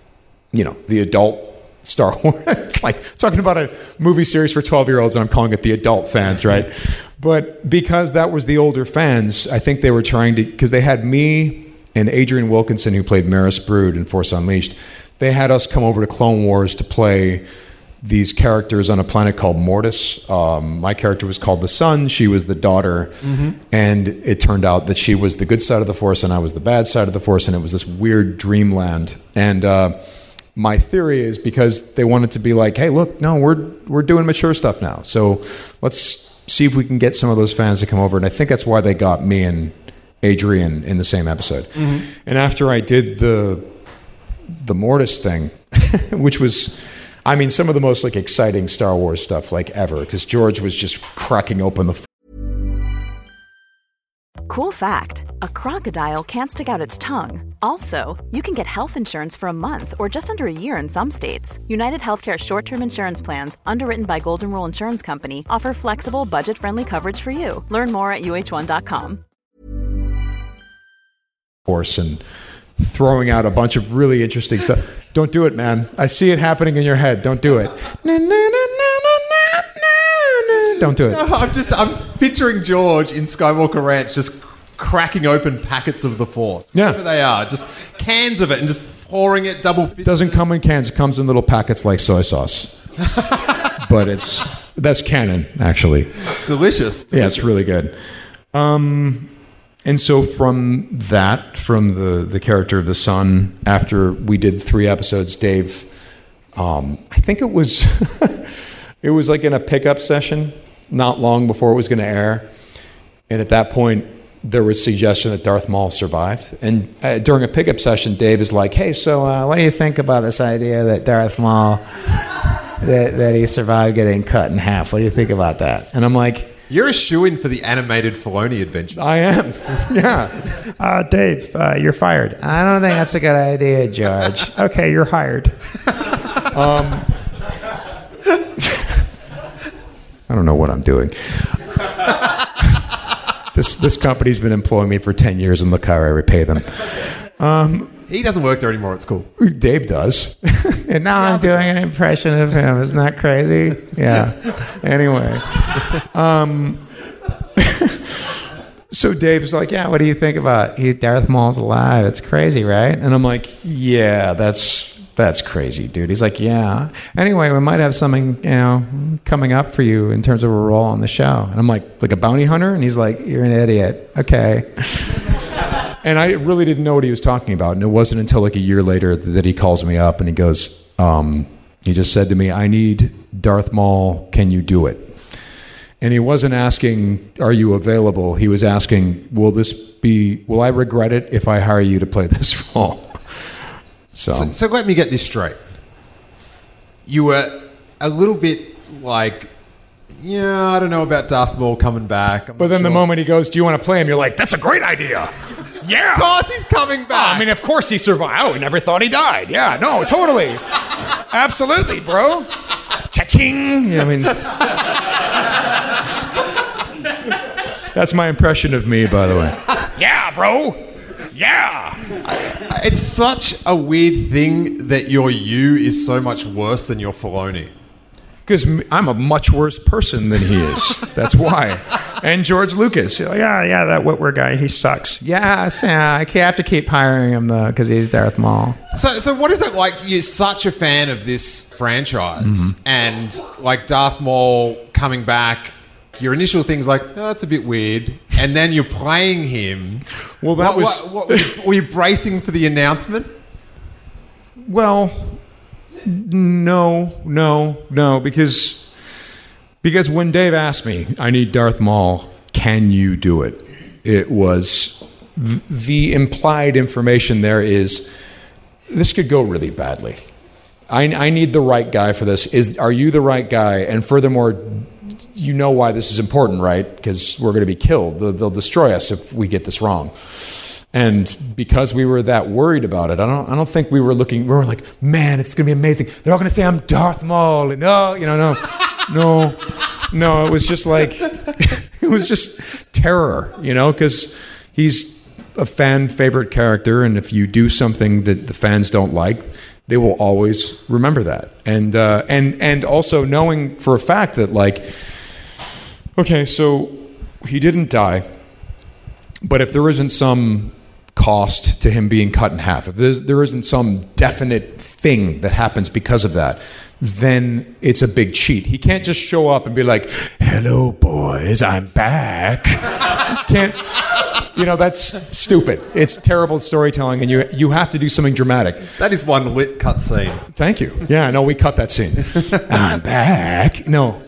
adult Star Wars. It's like talking about a movie series for 12-year-olds, and I'm calling it the adult fans, right? But because that was the older fans, I think they were trying to, because they had me and Adrian Wilkinson, who played Maris Brood in Force Unleashed, they had us come over to Clone Wars to play these characters on a planet called Mortis. My character was called the Son. She was the daughter. Mm-hmm. And it turned out that she was the good side of the Force and I was the bad side of the Force. And it was this weird dreamland. And my theory is because they wanted to be like, hey, look, no, we're doing mature stuff now. So let's see if we can get some of those fans to come over. And I think that's why they got me and Adrian in the same episode. Mm-hmm. And after I did the Mortis thing, which was... some of the most exciting Star Wars stuff ever, because George was just cracking open the... Cool fact, a crocodile can't stick out its tongue. Also, you can get health insurance for a month or just under a year in some states. United Healthcare short-term insurance plans, underwritten by Golden Rule Insurance Company, offer flexible, budget-friendly coverage for you. Learn more at UH1.com. Force and throwing out a bunch of really interesting stuff. Don't do it, man. I see it happening in your head. Don't do it. Don't do it. No, I'm picturing George in Skywalker Ranch just cracking open packets of the Force. Yeah. Whatever they are. Just cans of it and just pouring it double fisted. It doesn't come in cans. It comes in little packets like soy sauce. But that's canon, actually. Delicious. Yeah, it's really good. And so from the character of the Son, after we did 3 episodes, Dave, I think it was it was in a pickup session not long before it was going to air. And at that point, there was suggestion that Darth Maul survived. And during a pickup session, Dave is like, hey, so what do you think about this idea that Darth Maul, that he survived getting cut in half? What do you think about that? And I'm like, You're a shoo-in for the animated Filoni adventure. I am. Yeah. Dave, you're fired. I don't think that's a good idea, George. Okay, you're hired. I don't know what I'm doing. This company's been employing me for 10 years, and look how I repay them. He doesn't work there anymore at school. Dave does. And now I'm doing an impression of him. Isn't that crazy? Yeah. Anyway. So Dave's like, yeah, what do you think about Darth Maul's alive? It's crazy, right? And I'm like, yeah, that's crazy, dude. He's like, yeah. Anyway, we might have something, coming up for you in terms of a role on the show. And I'm like a bounty hunter? And he's like, you're an idiot. Okay. And I really didn't know what he was talking about. And it wasn't until like a year later that he calls me up and he goes, he just said to me, I need Darth Maul. Can you do it? And he wasn't asking, are you available? He was asking, will I regret it if I hire you to play this role? So let me get this straight. You were a little bit like, I don't know about Darth Maul coming back. But then the moment he goes, do you want to play him? You're like, that's a great idea. Yeah. Of course he's coming back. I mean, of course he survived. Oh, we never thought he died. Yeah, no, totally. Absolutely, bro. Cha-ching. Yeah, I mean, that's my impression of me, by the way. Yeah, bro. Yeah. It's such a weird thing that your you is so much worse than your Filoni. Because I'm a much worse person than he is. That's why. And George Lucas. Yeah, that Whitwer guy, he sucks. Yeah, I have to keep hiring him, though, because he's Darth Maul. So what is it like? You're such a fan of this franchise, and like Darth Maul coming back, your initial thing's like, oh, that's a bit weird. And then you're playing him. Well, were you bracing for the announcement? Well, no, because when Dave asked me, I need Darth Maul, can you do it? It was the implied information there is this could go really badly. I need the right guy for this. Are you the right guy? And furthermore, you know why this is important, right? Because we're going to be killed. They'll destroy us if we get this wrong. And because we were that worried about it, I don't think we were looking. We were like, man, it's going to be amazing. They're all going to say I'm Darth Maul, and no. It was just like it was just terror, because he's a fan favorite character, and if you do something that the fans don't like, they will always remember that. And also knowing for a fact that okay, so he didn't die, but if there isn't some cost to him being cut in half, if there isn't some definite thing that happens because of that, then it's a big cheat. He can't just show up and be like, hello, boys, I'm back. Can't, that's stupid. It's terrible storytelling, and you have to do something dramatic. That is one lit cut scene. Thank you. Yeah, no, we cut that scene. I'm back. No.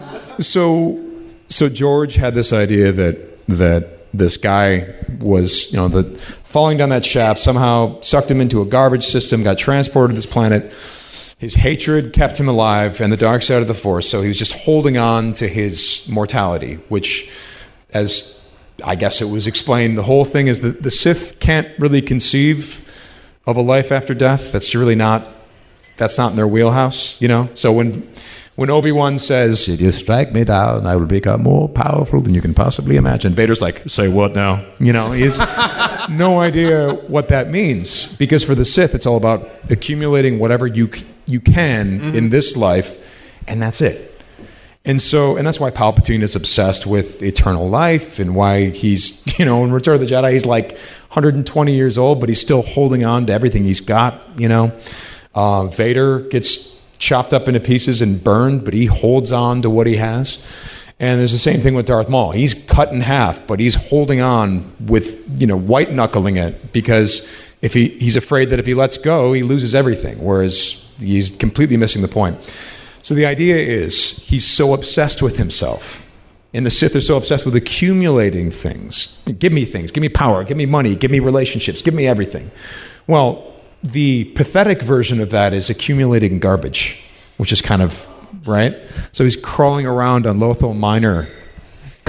So George had this idea that this guy was, falling down that shaft, somehow sucked him into a garbage system, got transported to this planet. His hatred kept him alive and the dark side of the Force, so he was just holding on to his mortality, which, as I guess it was explained, the whole thing is that the Sith can't really conceive of a life after death. That's not in their wheelhouse, So when Obi-Wan says, if you strike me down, I will become more powerful than you can possibly imagine, Vader's like, say what now? He has no idea what that means, because for the Sith, it's all about accumulating whatever you can in this life, and that's it. And that's why Palpatine is obsessed with eternal life, and why he's, in Return of the Jedi, he's like 120 years old, but he's still holding on to everything he's got, Vader gets chopped up into pieces and burned, but he holds on to what he has. And there's the same thing with Darth Maul. He's cut in half, but he's holding on with, white knuckling it, because if he's afraid that if he lets go, he loses everything, whereas he's completely missing the point. So the idea is he's so obsessed with himself, and the Sith are so obsessed with accumulating things. Give me things, give me power, give me money, give me relationships, give me everything. Well, the pathetic version of that is accumulating garbage, which is kind of, right? So he's crawling around on Lothal Minor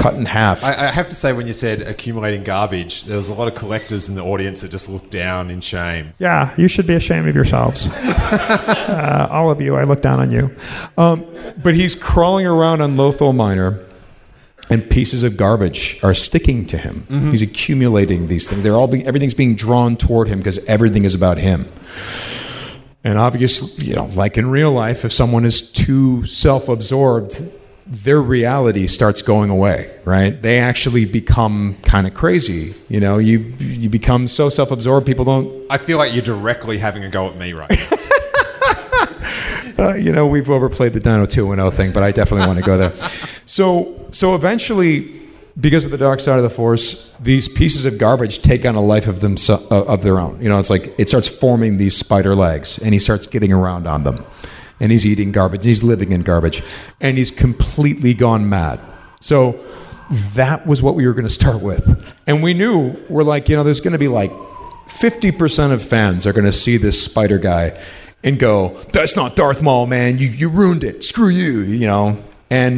cut in half. I have to say, when you said accumulating garbage, there was a lot of collectors in the audience that just looked down in shame. Yeah, you should be ashamed of yourselves. All of you, I look down on you. But he's crawling around on Lothal Minor, and pieces of garbage are sticking to him. Mm-hmm. He's accumulating these things. Everything's being drawn toward him because everything is about him. And obviously, like in real life, if someone is too self-absorbed, their reality starts going away, right? They actually become kind of crazy. You become so self-absorbed, people don't... I feel like you're directly having a go at me right now. We've overplayed the Dino 2.0 thing, but I definitely want to go there. So eventually, because of the dark side of the Force, these pieces of garbage take on a life of their own. It's like it starts forming these spider legs, and he starts getting around on them. And he's eating garbage, and he's living in garbage, and he's completely gone mad. So that was what we were going to start with. And we knew, we're like, there's going to be like 50% of fans are going to see this spider guy and go, that's not Darth Maul, man. You ruined it. Screw you, And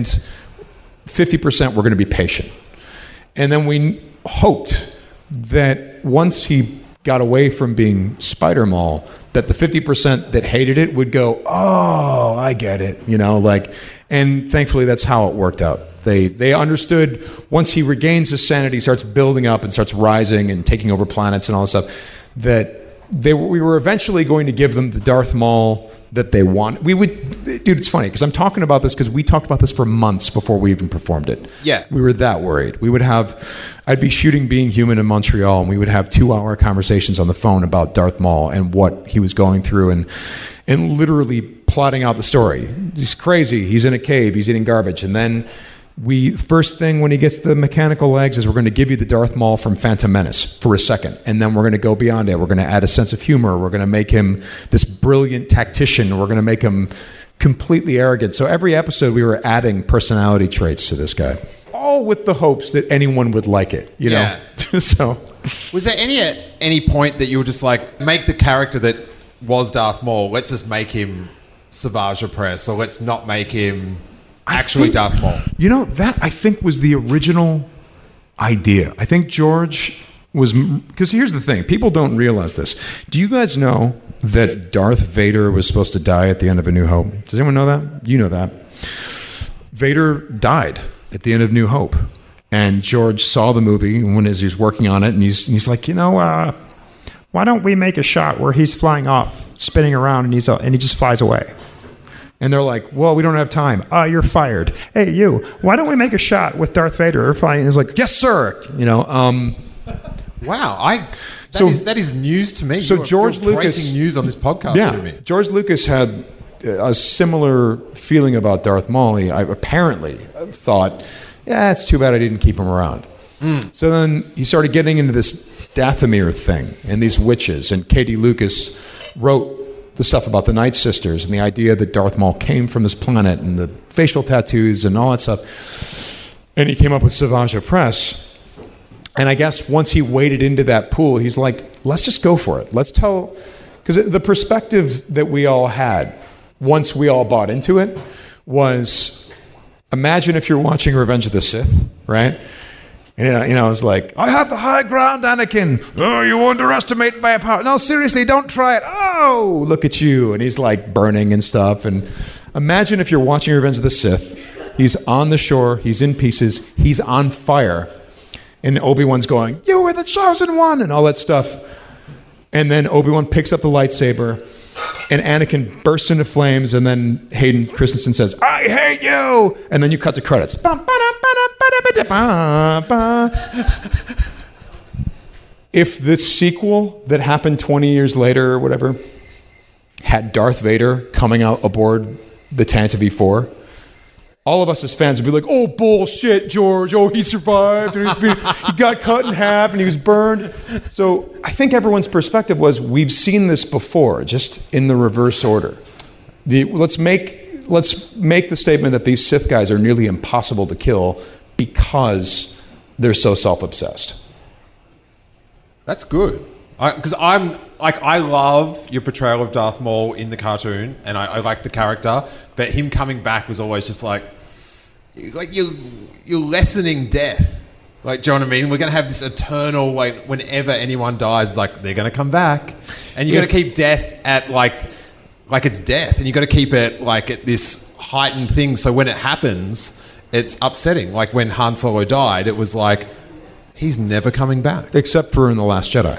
50% were going to be patient. And then we hoped that once he got away from being Spider Maul, that the 50% that hated it would go, oh, I get it, and thankfully that's how it worked out. They understood once he regains his sanity, starts building up and starts rising and taking over planets and all this stuff, that we were eventually going to give them the Darth Maul that they want. Dude, it's funny because I'm talking about this because we talked about this for months before we even performed it. Yeah. We were that worried. I'd be shooting Being Human in Montreal, and we would have 2-hour conversations on the phone about Darth Maul and what he was going through and literally plotting out the story. He's crazy. He's in a cave. He's eating garbage. And then first thing when he gets the mechanical legs is we're going to give you the Darth Maul from Phantom Menace for a second. And then we're going to go beyond it. We're going to add a sense of humor. We're going to make him this brilliant tactician. We're going to make him completely arrogant. So every episode we were adding personality traits to this guy. All with the hopes that anyone would like it, Yeah. So was there any point that you were just like, make the character that was Darth Maul, let's just make him Savage Opress, or let's not make him actually Darth Maul? That I think was the original idea. I think George was... Because here's the thing. People don't realize this. Do you guys know that Darth Vader was supposed to die at the end of A New Hope? Does anyone know that? You know that. Vader died at the end of New Hope. And George saw the movie as he was working on it, and he's like, why don't we make a shot where he's flying off, spinning around, and he just flies away? And they're like, well, we don't have time. You're fired. Hey, you, why don't we make a shot with Darth Vader flying? And he's like, yes, sir. Wow, that is news to me. So George Lucas, breaking news on this podcast. To me. George Lucas had a similar feeling about Darth Maul. He apparently thought, it's too bad I didn't keep him around. So then he started getting into this Dathomir thing and these witches, and Katie Lucas wrote the stuff about the Night Sisters and the idea that Darth Maul came from this planet and the facial tattoos and all that stuff. And he came up with Savage Opress. And I guess once he waded into that pool, he's like, let's just go for it. Let's tell... Because the perspective that we all had once we all bought into it was, imagine if you're watching Revenge of the Sith, right? And it's like, I have the high ground, Anakin. Oh, you underestimate my power. No, seriously, don't try it. Oh, look at you. And he's like burning and stuff. And imagine if you're watching Revenge of the Sith. He's on the shore. He's in pieces. He's on fire. And Obi-Wan's going, you were the chosen one, and all that stuff. And then Obi-Wan picks up the lightsaber, and Anakin bursts into flames, and then Hayden Christensen says, I hate you! And then you cut to credits. If this sequel that happened 20 years later or whatever had Darth Vader coming out aboard the Tantive 4, all of us as fans would be like, oh, bullshit, George. Oh, he survived. And he got cut in half and he was burned. So I think everyone's perspective was, we've seen this before, just in the reverse order. Let's make the statement that these Sith guys are nearly impossible to kill because they're so self-obsessed. That's good. Because I love your portrayal of Darth Maul in the cartoon, and I like the character, but him coming back was always just like, like you're lessening death. Like, do you know what I mean? We're going to have this eternal, like, whenever anyone dies, like, they're going to come back. And you've got to keep death at, like it's death. And you've got to keep it, like, at this heightened thing. So when it happens, it's upsetting. Like, when Han Solo died, it was like, he's never coming back. Except for in The Last Jedi.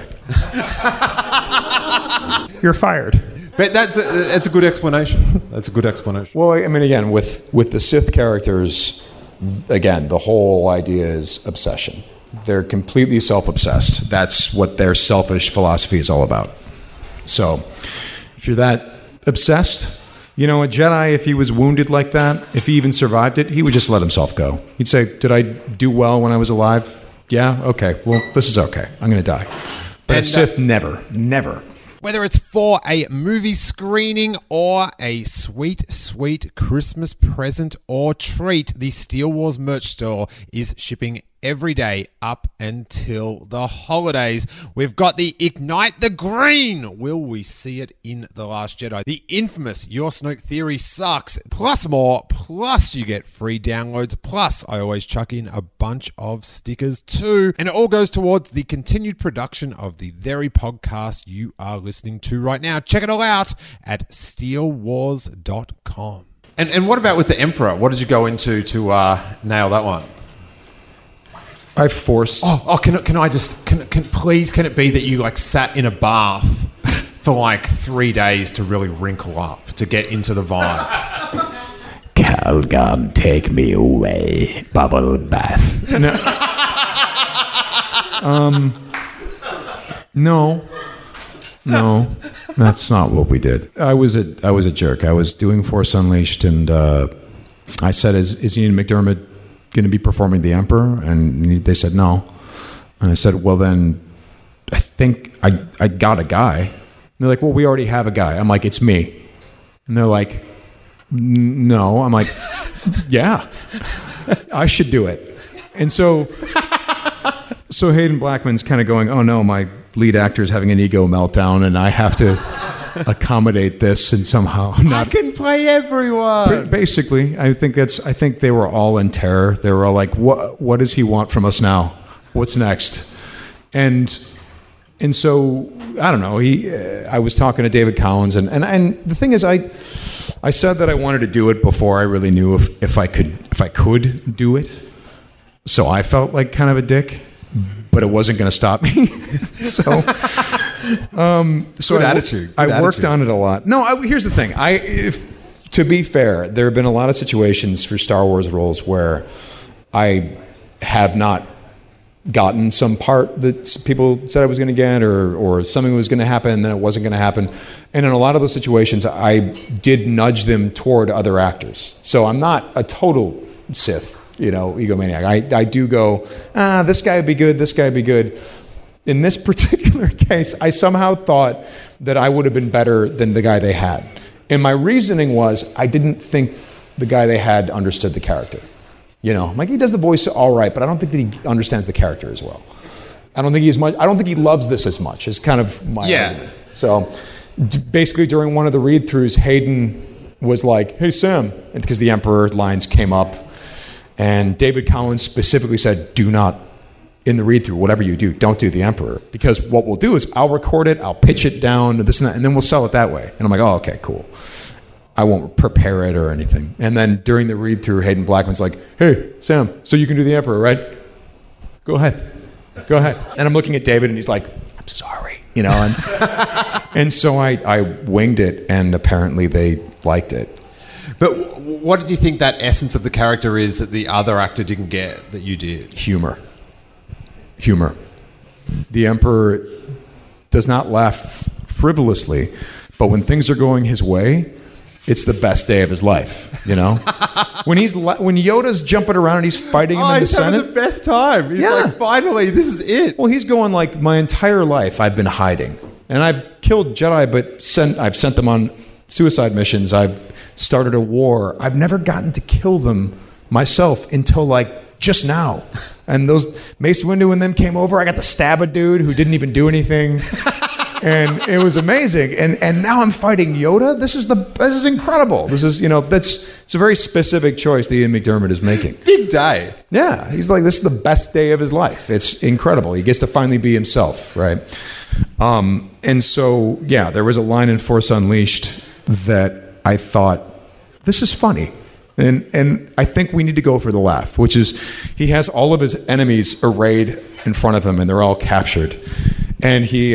You're fired. But that's a good explanation. That's a good explanation. Well, I mean, again, with the Sith characters, again, the whole idea is obsession. They're completely self-obsessed. That's what their selfish philosophy is all about. So, if you're that obsessed, you know, a Jedi, if he was wounded like that, if he even survived it, he would just let himself go. He'd say, did I do well when I was alive? Yeah? Okay. Well, this is okay. I'm going to die. But a Sith, never. Whether it's for a movie screening or a sweet, sweet Christmas present or treat, the Steele Wars merch store is shipping every day up until the holidays. We've got the Ignite the Green. Will we see it in The Last Jedi? The infamous Your Snoke Theory Sucks. Plus more. Plus you get free downloads. Plus I always chuck in a bunch of stickers too. And it all goes towards the continued production of the very podcast you are listening to right now. Check it all out at steelewars.com. And what about with the Emperor? What did you go into to nail that one? I forced. Can it be that you like sat in a bath for like 3 days to really wrinkle up to get into the vibe? Calgon, take me away. Bubble bath. No, that's not what we did. I was a jerk. I was doing Force Unleashed, and I said, "Is Ian McDiarmid going to be performing the Emperor?" And they said no. And I said, well, then I think I got a guy. And they're like, well, we already have a guy. I'm like, it's me. And they're like, no. I'm like, yeah, I should do it. And so Hayden Blackman's kind of going, oh no, my lead actor is having an ego meltdown and I have to accommodate this and somehow not. I can play everyone. Basically, I think they were all in terror. They were all like, "What does he want from us now? What's next?" And so I don't know. I was talking to David Collins, and the thing is, I said that I wanted to do it before I really knew if I could do it. So I felt like kind of a dick, but it wasn't going to stop me. So. Good attitude. I worked on it a lot. No, here's the thing. To be fair, there have been a lot of situations for Star Wars roles where I have not gotten some part that people said I was going to get, or something was going to happen and then it wasn't going to happen. And in a lot of those situations, I did nudge them toward other actors. So I'm not a total Sith, egomaniac. I do go, this guy would be good, this guy would be good. In this particular case, I somehow thought that I would have been better than the guy they had. And my reasoning was I didn't think the guy they had understood the character. I'm like, he does the voice all right, but I don't think that he understands the character as well. I don't think he loves this as much. Is kind of my argument. So basically during one of the read-throughs, Hayden was like, hey, Sam, because the Emperor lines came up, and David Collins specifically said, do not, in the read-through, whatever you do, don't do the Emperor. Because what we'll do is I'll record it, I'll pitch it down, this and that, and then we'll sell it that way. And I'm like, oh, okay, cool. I won't prepare it or anything. And then during the read-through, Hayden Blackman's like, hey, Sam, so you can do the Emperor, right? Go ahead. And I'm looking at David, and he's like, I'm sorry. And so I winged it, and apparently they liked it. But what did you think that essence of the character is that the other actor didn't get that you did? Humor. The Emperor does not laugh frivolously, but when things are going his way, it's the best day of his life, when Yoda's jumping around and he's fighting him in the Senate. Having the best time. He's like, finally, this is it. Well, he's going like, my entire life I've been hiding. And I've killed Jedi, but I've sent them on suicide missions. I've started a war. I've never gotten to kill them myself until like just now. And those Mace Windu and them came over. I got to stab a dude who didn't even do anything. And it was amazing. And now I'm fighting Yoda. This is incredible. This is, it's a very specific choice that Ian McDiarmid is making. Big day. Yeah, he's like, this is the best day of his life. It's incredible. He gets to finally be himself, right? And so, yeah, there was a line in Force Unleashed that I thought, this is funny. And I think we need to go for the laugh, which is he has all of his enemies arrayed in front of him, and they're all captured. And he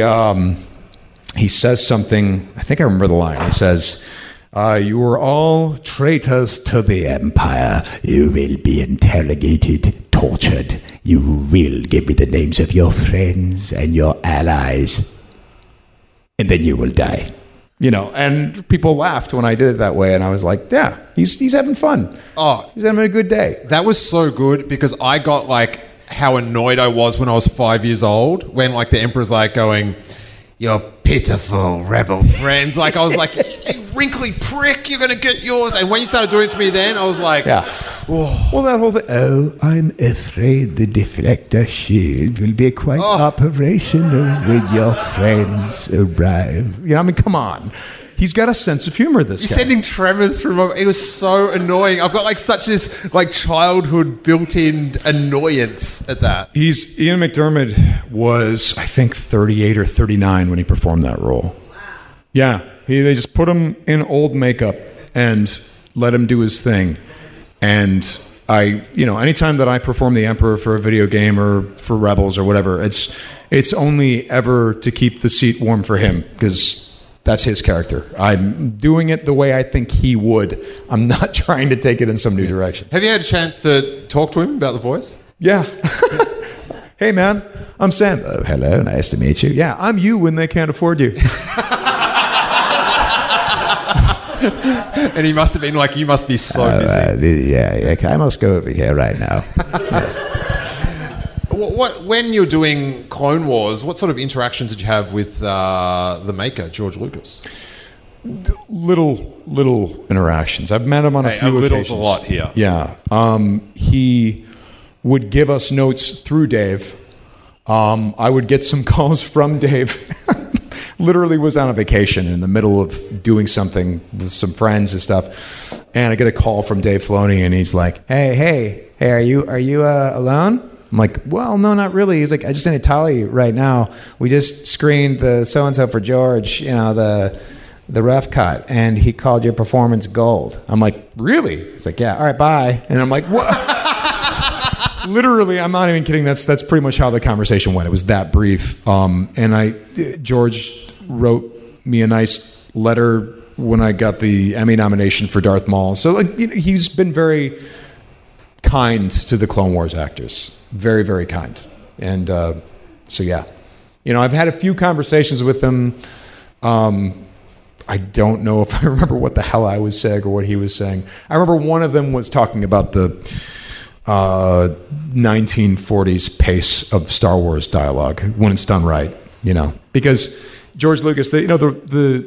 says something, I think I remember the line. He says, you are all traitors to the Empire. You will be interrogated, tortured. You will give me the names of your friends and your allies. And then you will die. And people laughed when I did it that way, and I was like, yeah, he's having fun. Oh, he's having a good day. That was so good because I got how annoyed I was when I was 5 years old when the Emperor's going, your pitiful rebel friends. I was like, you wrinkly prick, you're going to get yours. And when you started doing it to me then, I was like, yeah. Oh. Well, that whole thing, I'm afraid the deflector shield will be quite operational when your friends arrive. Come on. He's got a sense of humor, this guy. He's sending tremors from him. It was so annoying. I've got such this childhood built-in annoyance at that. Ian McDiarmid was, I think, 38 or 39 when he performed that role. Yeah, they just put him in old makeup and let him do his thing. And anytime that I perform the Emperor for a video game or for Rebels or whatever, it's only ever to keep the seat warm for him because that's his character. I'm doing it the way I think he would. I'm not trying to take it in some new direction. Have you had a chance to talk to him about the voice? Yeah. Hey, man, I'm Sam. Oh, hello, nice to meet you. Yeah, I'm you when they can't afford you. And he must have been you must be so busy. Yeah, I must go over here right now. Yes. When you're doing Clone Wars, what sort of interactions did you have with the maker, George Lucas? Little interactions. I've met him on a few occasions. A lot here. Yeah. He would give us notes through Dave. I would get some calls from Dave. Literally was on a vacation in the middle of doing something with some friends and stuff. And I get a call from Dave Filoni, and he's like, hey, are you alone? I'm like, well, no, not really. He's like, I just in Italy right now. We just screened the so-and-so for George, the rough cut, and he called your performance gold. I'm like, really? He's like, yeah, all right, bye. And I'm like, what? Literally, I'm not even kidding. That's pretty much how the conversation went. It was that brief. George wrote me a nice letter when I got the Emmy nomination for Darth Maul. So he's been very kind to the Clone Wars actors. Very, very kind. And so, yeah. I've had a few conversations with him. I don't know if I remember what the hell I was saying or what he was saying. I remember one of them was talking about the 1940s pace of Star Wars dialogue when it's done right, because George Lucas, the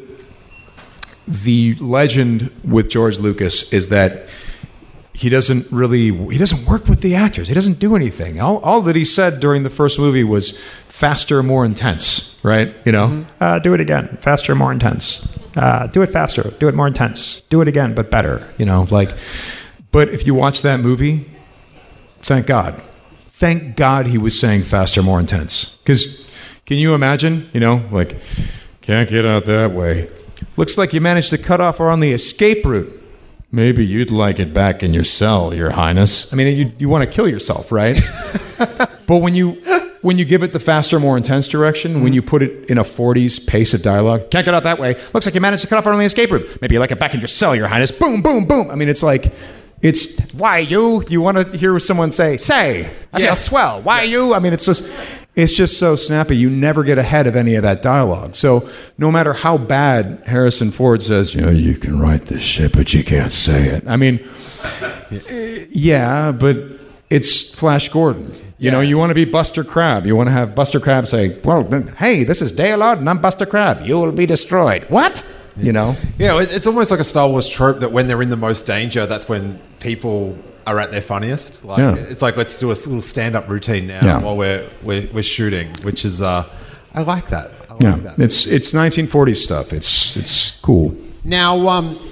legend with George Lucas is that he doesn't work with the actors. He doesn't do anything. All that he said during the first movie was faster, more intense, right? Mm-hmm. Do it again. Faster, more intense. Do it faster. Do it more intense. Do it again, but better. But if you watch that movie, thank God he was saying faster, more intense. Because can you imagine, can't get out that way. Looks like you managed to cut off on the escape route. Maybe you'd like it back in your cell, Your Highness. I mean, you want to kill yourself, right? But when you give it the faster, more intense direction, when you put it in a 40s pace of dialogue, can't get out that way. Looks like you managed to cut off on the escape route. Maybe you like it back in your cell, Your Highness. Boom, boom, boom. I mean, it's why you? You want to hear someone say, I feel swell. Why you? I mean, it's just so snappy. You never get ahead of any of that dialogue. So no matter how bad Harrison Ford says, you can write this shit, but you can't say it. I mean, yeah, but it's Flash Gordon. You want to be Buster Crabbe. You want to have Buster Crabbe say, well, hey, this is Dale-Lord and I'm Buster Crabbe. You will be destroyed. What? Yeah, it's almost like a Star Wars trope that when they're in the most danger, that's when people are at their funniest. It's like, let's do a little stand-up routine now while we're shooting, which is I like that. Yeah, it's 1940s stuff. It's cool. Now,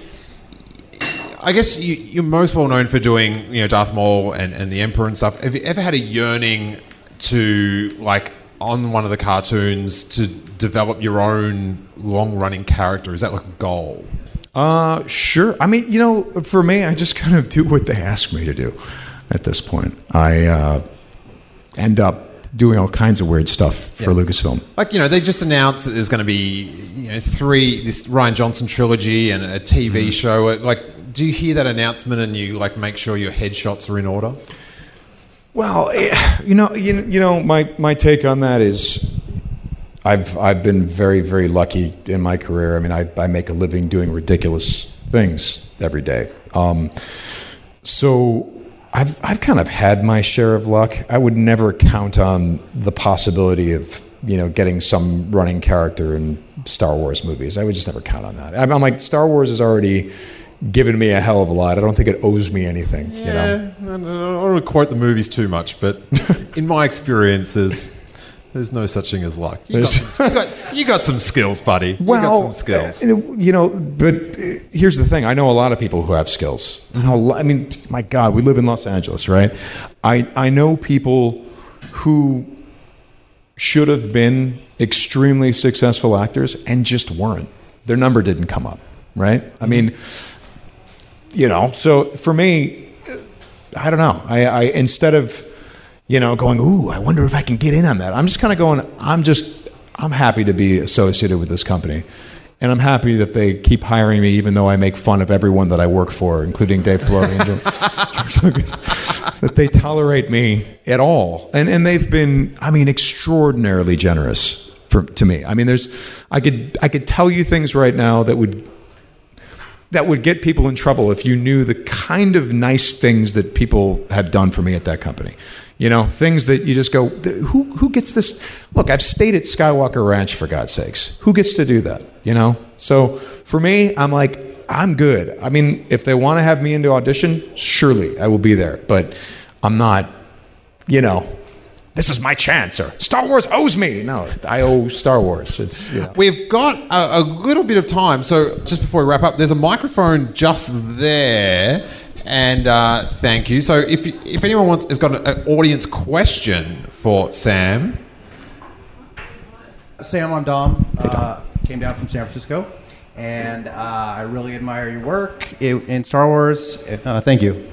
I guess you're most well known for doing, Darth Maul and the Emperor and stuff. Have you ever had a yearning to, like, on one of the cartoons, to develop your own long-running character? Is that like a goal? Sure. I mean, for me, I just kind of do what they ask me to do at this point. I end up doing all kinds of weird stuff for Lucasfilm. Like, they just announced that there's going to be, this Rian Johnson trilogy and a TV show. Like, do you hear that announcement and you, like, make sure your headshots are in order? Well, my take on that is I've been very, very lucky in my career. I mean, I make a living doing ridiculous things every day. So I've kind of had my share of luck. I would never count on the possibility of, getting some running character in Star Wars movies. I would just never count on that. I'm like, Star Wars has already given me a hell of a lot. I don't think it owes me anything. I don't want to quote the movies too much, but in my experience, there's no such thing as luck. You got some skills, buddy. Well, you got some skills. But here's the thing. I know a lot of people who have skills. I mean, my God, we live in Los Angeles, right? I know people who should have been extremely successful actors and just weren't. Their number didn't come up, right? I mean, so for me, I don't know. I instead of going, ooh, I wonder if I can get in on that. I'm just kind of going, I'm happy to be associated with this company. And I'm happy that they keep hiring me, even though I make fun of everyone that I work for, including Dave Filoni and George Lucas, that they tolerate me at all. And they've been, extraordinarily generous to me. I mean, I could tell you things right now that would get people in trouble if you knew the kind of nice things that people have done for me at that company. Things that you just go, who gets this? Look, I've stayed at Skywalker Ranch, for God's sakes. Who gets to do that? So for me, I'm like, I'm good. I mean, if they want to have me into audition, surely I will be there. But I'm not, this is my chance, or Star Wars owes me. No, I owe Star Wars. It's We've got a little bit of time, so just before we wrap up, there's a microphone just there. And thank you. So if anyone has got an audience question for Sam. Sam, I'm Dom. Came down from San Francisco, and I really admire your work in Star Wars. Thank you.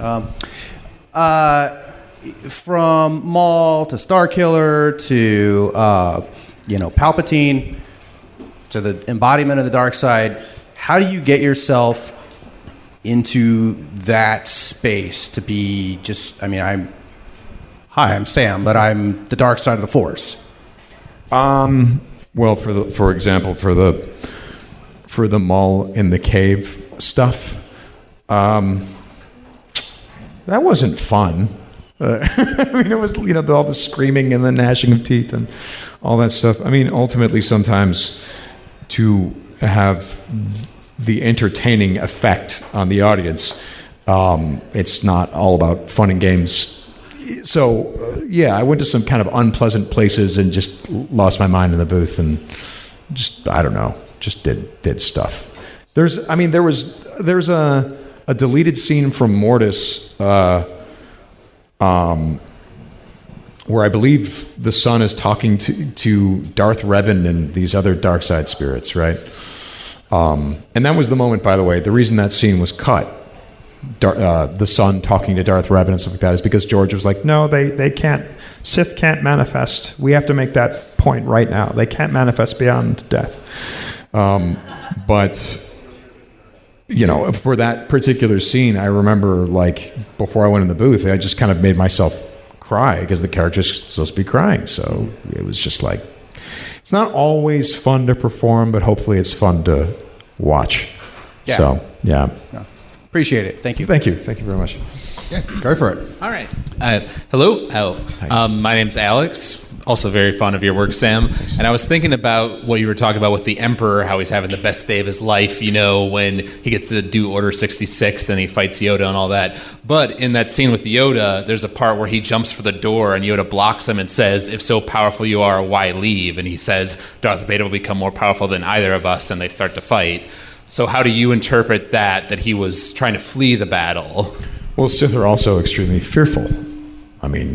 From Maul to Starkiller to Palpatine to the embodiment of the dark side, how do you get yourself into that space to be just? I'm Sam, but I'm the dark side of the Force. Well, for example, for the Maul in the cave stuff, that wasn't fun. It was all the screaming and the gnashing of teeth and all that stuff. Ultimately, sometimes to have the entertaining effect on the audience, it's not all about fun and games. So, I went to some kind of unpleasant places and just lost my mind in the booth and just, I don't know, just did stuff. There's a deleted scene from Mortis where I believe the son is talking to Darth Revan and these other dark side spirits, right? And that was the moment, by the way, the reason that scene was cut, the son talking to Darth Revan and stuff like that, is because George was like, no, they can't, Sith can't manifest. We have to make that point right now. They can't manifest beyond death. But, for that particular scene, I remember, before I went in the booth, I just kind of made myself cry because the character's supposed to be crying. So it was just it's not always fun to perform, but hopefully it's fun to watch. Yeah. So, yeah. No. Appreciate it. Thank you. Thank you very much. Yeah, go for it. All right. Hello. My name's Alex. Also very fond of your work, Sam. And I was thinking about what you were talking about with the Emperor, how he's having the best day of his life, when he gets to do Order 66 and he fights Yoda and all that. But in that scene with Yoda, there's a part where he jumps for the door and Yoda blocks him and says, "If so powerful you are, why leave?" And he says, "Darth Vader will become more powerful than either of us," and they start to fight. So how do you interpret that he was trying to flee the battle? Well, Sith are also extremely fearful. I mean,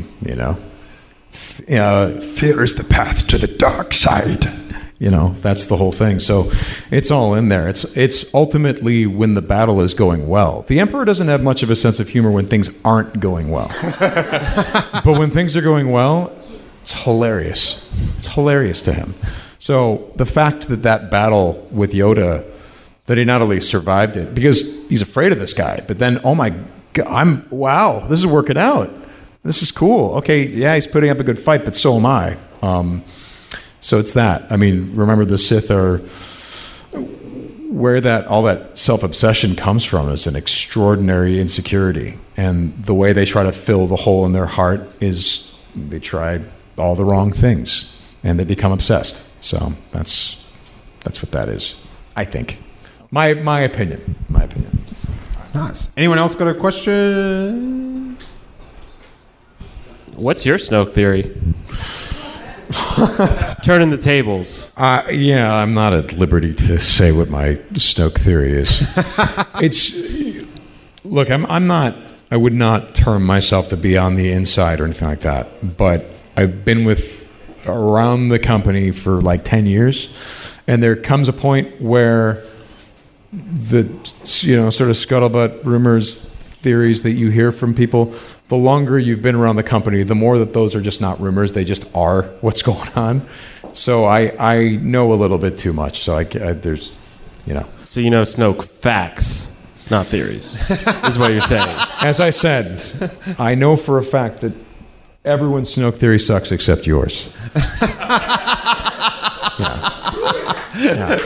fear is the path to the dark side. That's the whole thing. So it's all in there. It's ultimately when the battle is going well. The Emperor doesn't have much of a sense of humor when things aren't going well. But when things are going well, it's hilarious. It's hilarious to him. So the fact that battle with Yoda, that he not only survived it, because he's afraid of this guy, but then, oh my God, wow, this is working out. This is cool. Okay, yeah, he's putting up a good fight, but so am I. So it's that. I mean, remember the Sith are where all that self-obsession comes from is an extraordinary insecurity, and the way they try to fill the hole in their heart is they try all the wrong things, and they become obsessed. So that's what that is, I think. My opinion. Nice. Anyone else got a question? What's your Snoke theory? Turning the tables. Yeah, I'm not at liberty to say what my Snoke theory is. Look, I'm not. I would not term myself to be on the inside or anything like that. But I've been around the company for like 10 years, and there comes a point where the sort of scuttlebutt rumors, theories that you hear from people, the longer you've been around the company, the more that those are just not rumors, they just are what's going on. So I know a little bit too much. So there's. So Snoke facts, not theories, is what you're saying. As I said, I know for a fact that everyone's Snoke theory sucks except yours. Yeah.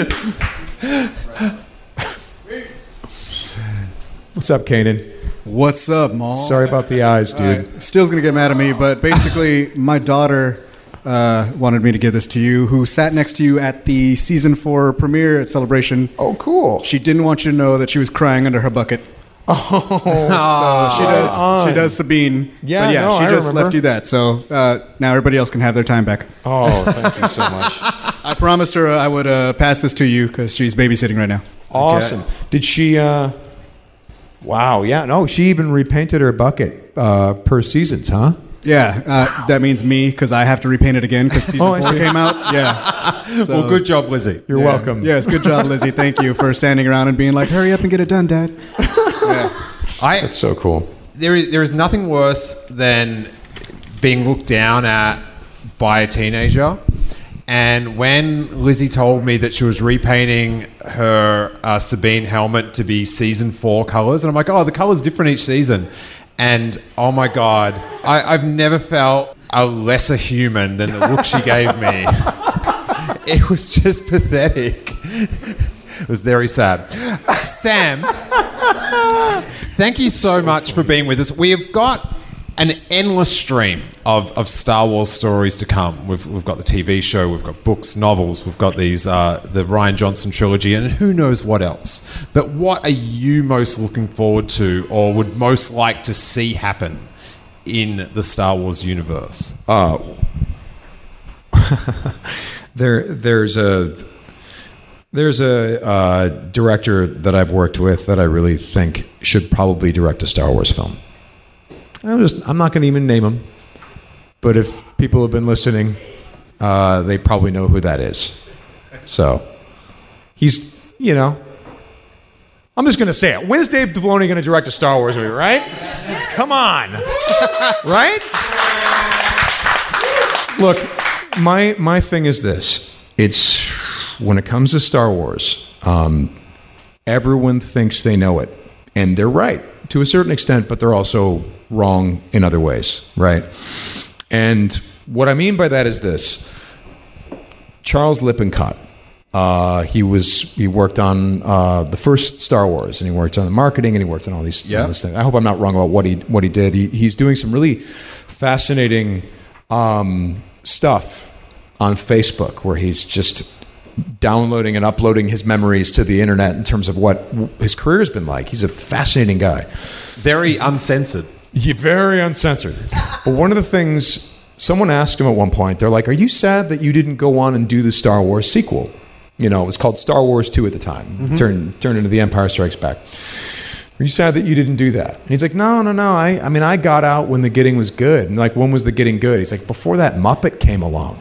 What's up, Kanan? What's up, Maul? Sorry about the eyes, dude. Still's going to get mad at me, but basically, my daughter wanted me to give this to you, who sat next to you at the Season 4 premiere at Celebration. Oh, cool. She didn't want you to know that she was crying under her bucket. Oh. So she does Sabine. Yeah, but no, she I just remember. left you that. So now everybody else can have their time back. Oh, thank you so much. I promised her I would pass this to you because she's babysitting right now. Awesome. Okay. Did she... Wow, yeah. No, she even repainted her bucket per seasons, huh? Yeah, that means me, because I have to repaint it again because Season 4 came out. Yeah. So, well, good job, Lizzie. You're welcome. Yes, good job, Lizzie. Thank you for standing around and being like, hurry up and get it done, Dad. Yeah. That's so cool. There is nothing worse than being looked down at by a teenager. And when Lizzie told me that she was repainting her Sabine helmet to be Season 4 colours, and I'm like, oh, the colour's different each season. And, oh my God, I've never felt a lesser human than the look she gave me. It was just pathetic. It was very sad. Sam, thank you so much for being with us. We have got an endless stream of Star Wars stories to come. We've got the TV show, we've got books, novels, we've got these the Rian Johnson trilogy, and who knows what else. But what are you most looking forward to, or would most like to see happen in the Star Wars universe? There's a director that I've worked with that I really think should probably direct a Star Wars film. I'm not going to even name him, but if people have been listening, they probably know who that is. So he's, I'm just going to say it. When's Dave Filoni going to direct a Star Wars movie, right? Come on. Right? Look, my thing is this. It's, when it comes to Star Wars, everyone thinks they know it, and they're right to a certain extent, but they're also wrong in other ways, right? And what I mean by that is this. Charles Lippincott He worked on the first Star Wars, and he worked on the marketing, and he worked on all these things. I hope I'm not wrong about what he did. He's doing some really fascinating stuff on Facebook, where he's just downloading and uploading his memories to the internet in terms of what his career's been like. He's a fascinating guy. Very uncensored. Yeah, very uncensored. But one of the things, someone asked him at one point, they're like, "Are you sad that you didn't go on and do the Star Wars sequel?" You know, it was called Star Wars 2 at the time. Turned into The Empire Strikes Back. Are you sad that you didn't do that? And he's like, no. I mean, I got out when the getting was good. And like, when was the getting good? He's like, before that Muppet came along.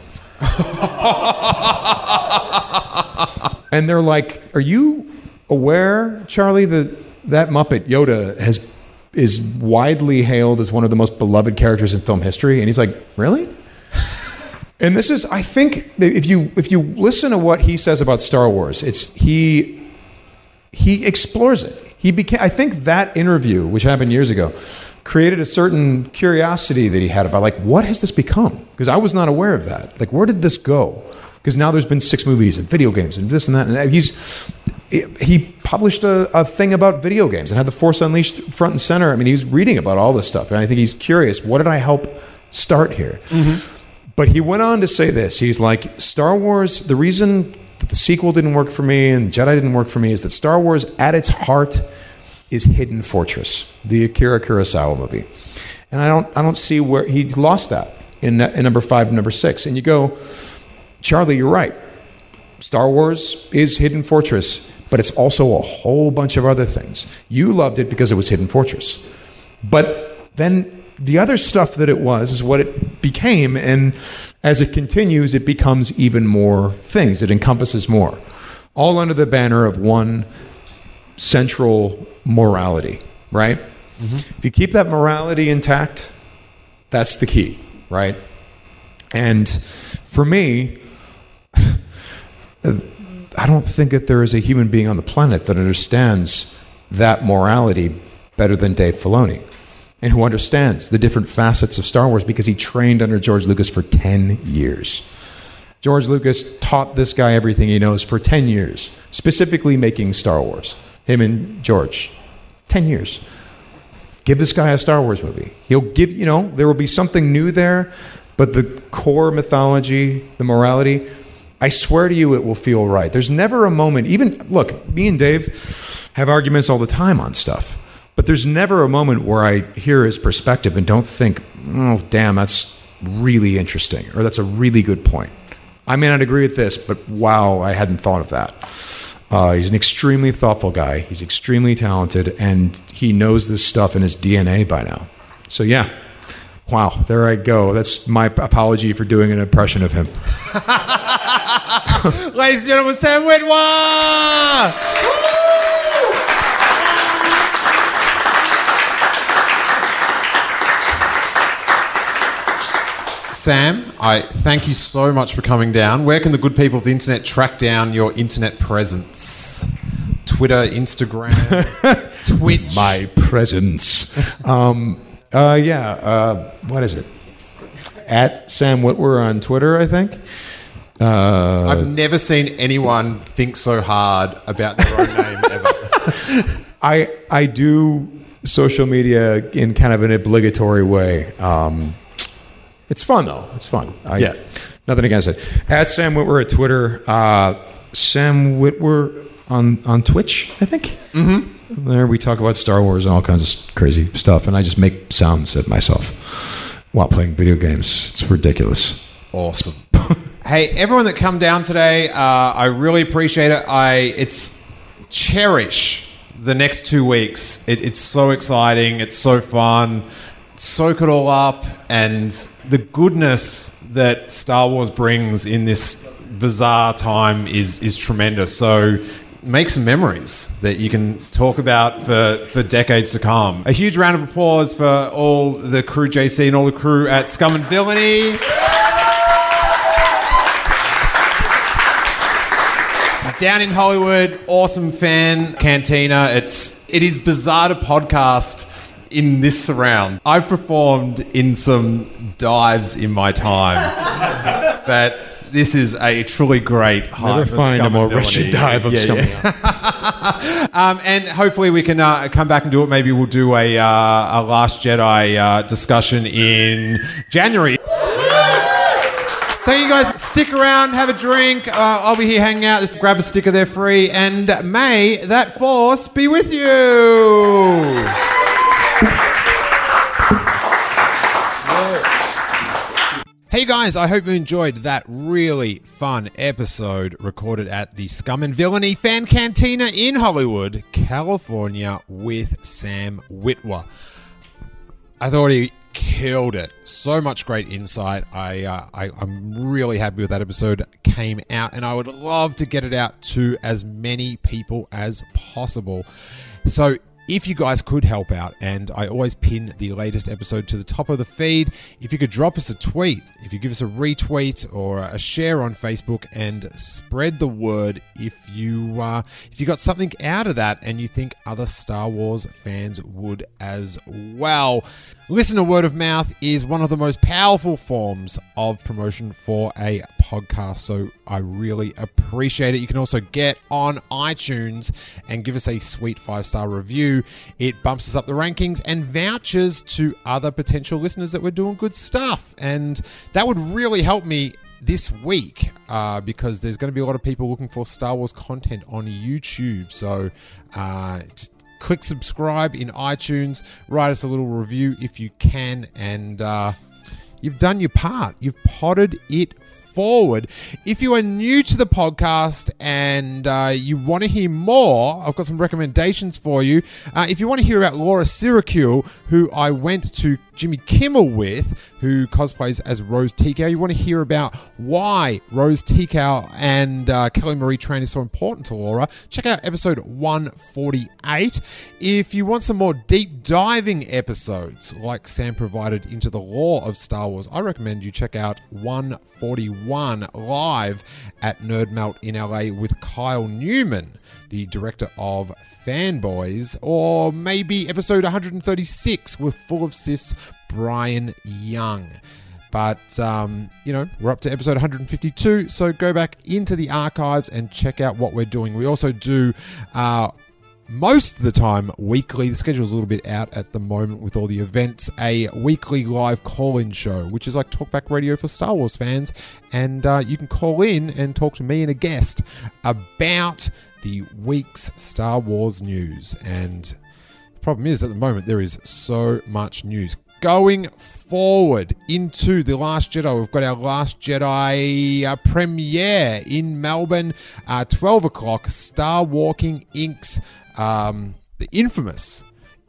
And they're like, are you aware, Charlie, that Muppet, Yoda, is widely hailed as one of the most beloved characters in film history? And he's like, really? And this is, I think, if you listen to what he says about Star Wars, he explores it. I think that interview, which happened years ago, created a certain curiosity that he had about, like, what has this become? Because I was not aware of that. Like, where did this go? Because now there's been 6 movies and video games and this and that. And he published a thing about video games and had The Force Unleashed front and center. I mean, he was reading about all this stuff. And I think he's curious, what did I help start here? Mm-hmm. But he went on to say this. He's like, Star Wars, the reason that the sequel didn't work for me and Jedi didn't work for me is that Star Wars, at its heart, is Hidden Fortress, the Akira Kurosawa movie. And I don't see where he lost that in number 5 and number 6. And you go, Charlie, you're right. Star Wars is Hidden Fortress, but it's also a whole bunch of other things. You loved it because it was Hidden Fortress. But then the other stuff that it was is what it became, and as it continues, it becomes even more things. It encompasses more. All under the banner of one central morality, right? Mm-hmm. If you keep that morality intact, that's the key, right? And for me, I don't think that there is a human being on the planet that understands that morality better than Dave Filoni, and who understands the different facets of Star Wars because he trained under George Lucas for 10 years. George Lucas taught this guy everything he knows for 10 years, specifically making Star Wars. Him and George. 10 years. Give this guy a Star Wars movie. He'll give, there will be something new there, but the core mythology, the morality, I swear to you it will feel right. There's never a moment, look, me and Dave have arguments all the time on stuff, but there's never a moment where I hear his perspective and don't think, oh, damn, that's really interesting, or that's a really good point. I may not agree with this, but wow, I hadn't thought of that. He's an extremely thoughtful guy. He's extremely talented, and he knows this stuff in his DNA by now. So yeah, wow, there I go. That's my apology for doing an impression of him. Ladies and gentlemen, Sam Witwer! Sam, I thank you so much for coming down. Where can the good people of the internet track down your internet presence? Twitter, Instagram, Twitch? My presence. What is it? At Sam Witwer on Twitter, I think. I've never seen anyone think so hard about their own name ever. I do social media in kind of an obligatory way. It's fun, though. It's fun. Nothing against it. At Sam Witwer at Twitter. Sam Witwer on Twitch, I think. Mm-hmm. There we talk about Star Wars and all kinds of crazy stuff, and I just make sounds at myself while playing video games. It's ridiculous. Awesome. Hey, everyone that come down today, I really appreciate it. Cherish the next 2 weeks. It's so exciting. It's so fun. Soak it all up, and the goodness that Star Wars brings in this bizarre time is tremendous. So make some memories that you can talk about for decades to come. A huge round of applause for all the crew, JC, and all the crew at Scum and Villainy. Down in Hollywood, awesome fan cantina. It is bizarre to podcast in this surround. I've performed in some dives in my time, but This is a truly great hype. Never find a more wretched dive of Scum and Villainy. And hopefully we can come back and do it. Maybe we'll do a Last Jedi discussion in January. Thank you guys. Stick around, have a drink. I'll be here hanging out. Just grab a sticker, they're free. And may that force be with you. Hey guys, I hope you enjoyed that really fun episode recorded at the Scum and Villainy Fan Cantina in Hollywood, California with Sam Witwer. I thought he killed it. So much great insight. I'm really happy with that episode came out, and I would love to get it out to as many people as possible. So if you guys could help out, and I always pin the latest episode to the top of the feed, if you could drop us a tweet, if you give us a retweet or a share on Facebook and spread the word if you got something out of that and you think other Star Wars fans would as well. Listener word of mouth is one of the most powerful forms of promotion for a podcast, so I really appreciate it. You can also get on iTunes and give us a sweet 5-star review. It bumps us up the rankings and vouchers to other potential listeners that we're doing good stuff, and that would really help me this week because there's going to be a lot of people looking for Star Wars content on YouTube. So just click subscribe in iTunes, write us a little review if you can, and you've done your part. You've potted it forward. If you are new to the podcast and you want to hear more, I've got some recommendations for you. If you want to hear about Laura Syracuse, who I went to Jimmy Kimmel with, who cosplays as Rose Ticow, you want to hear about why Rose Ticow and Kelly Marie Tran is so important to Laura, check out episode 148. If you want some more deep diving episodes like Sam provided into the lore of Star Wars, I recommend you check out 141 live at Nerd Melt in LA with Kyle Newman, the director of Fanboys, or maybe episode 136 with Full of Sif's Brian Young. But, we're up to episode 152, so go back into the archives and check out what we're doing. We also do most of the time weekly. The schedule's a little bit out at the moment with all the events. A weekly live call-in show, which is like talkback radio for Star Wars fans. And you can call in and talk to me and a guest about the week's Star Wars news. And the problem is, at the moment, there is so much news. Going forward into The Last Jedi, we've got our Last Jedi premiere in Melbourne, 12 o'clock, Star Walking Inc.'s the infamous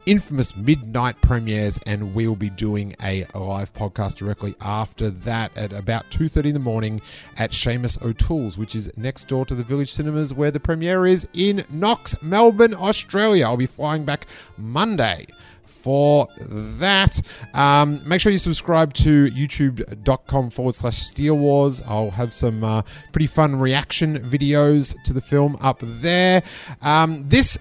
midnight premieres, and we will be doing a live podcast directly after that at about 2:30 in the morning at Seamus O'Toole's, which is next door to the Village Cinemas, where the premiere is in Knox, Melbourne, Australia. I'll be flying back Monday for that. Make sure you subscribe to youtube.com/Steele Wars. I'll have some pretty fun reaction videos to the film up there. This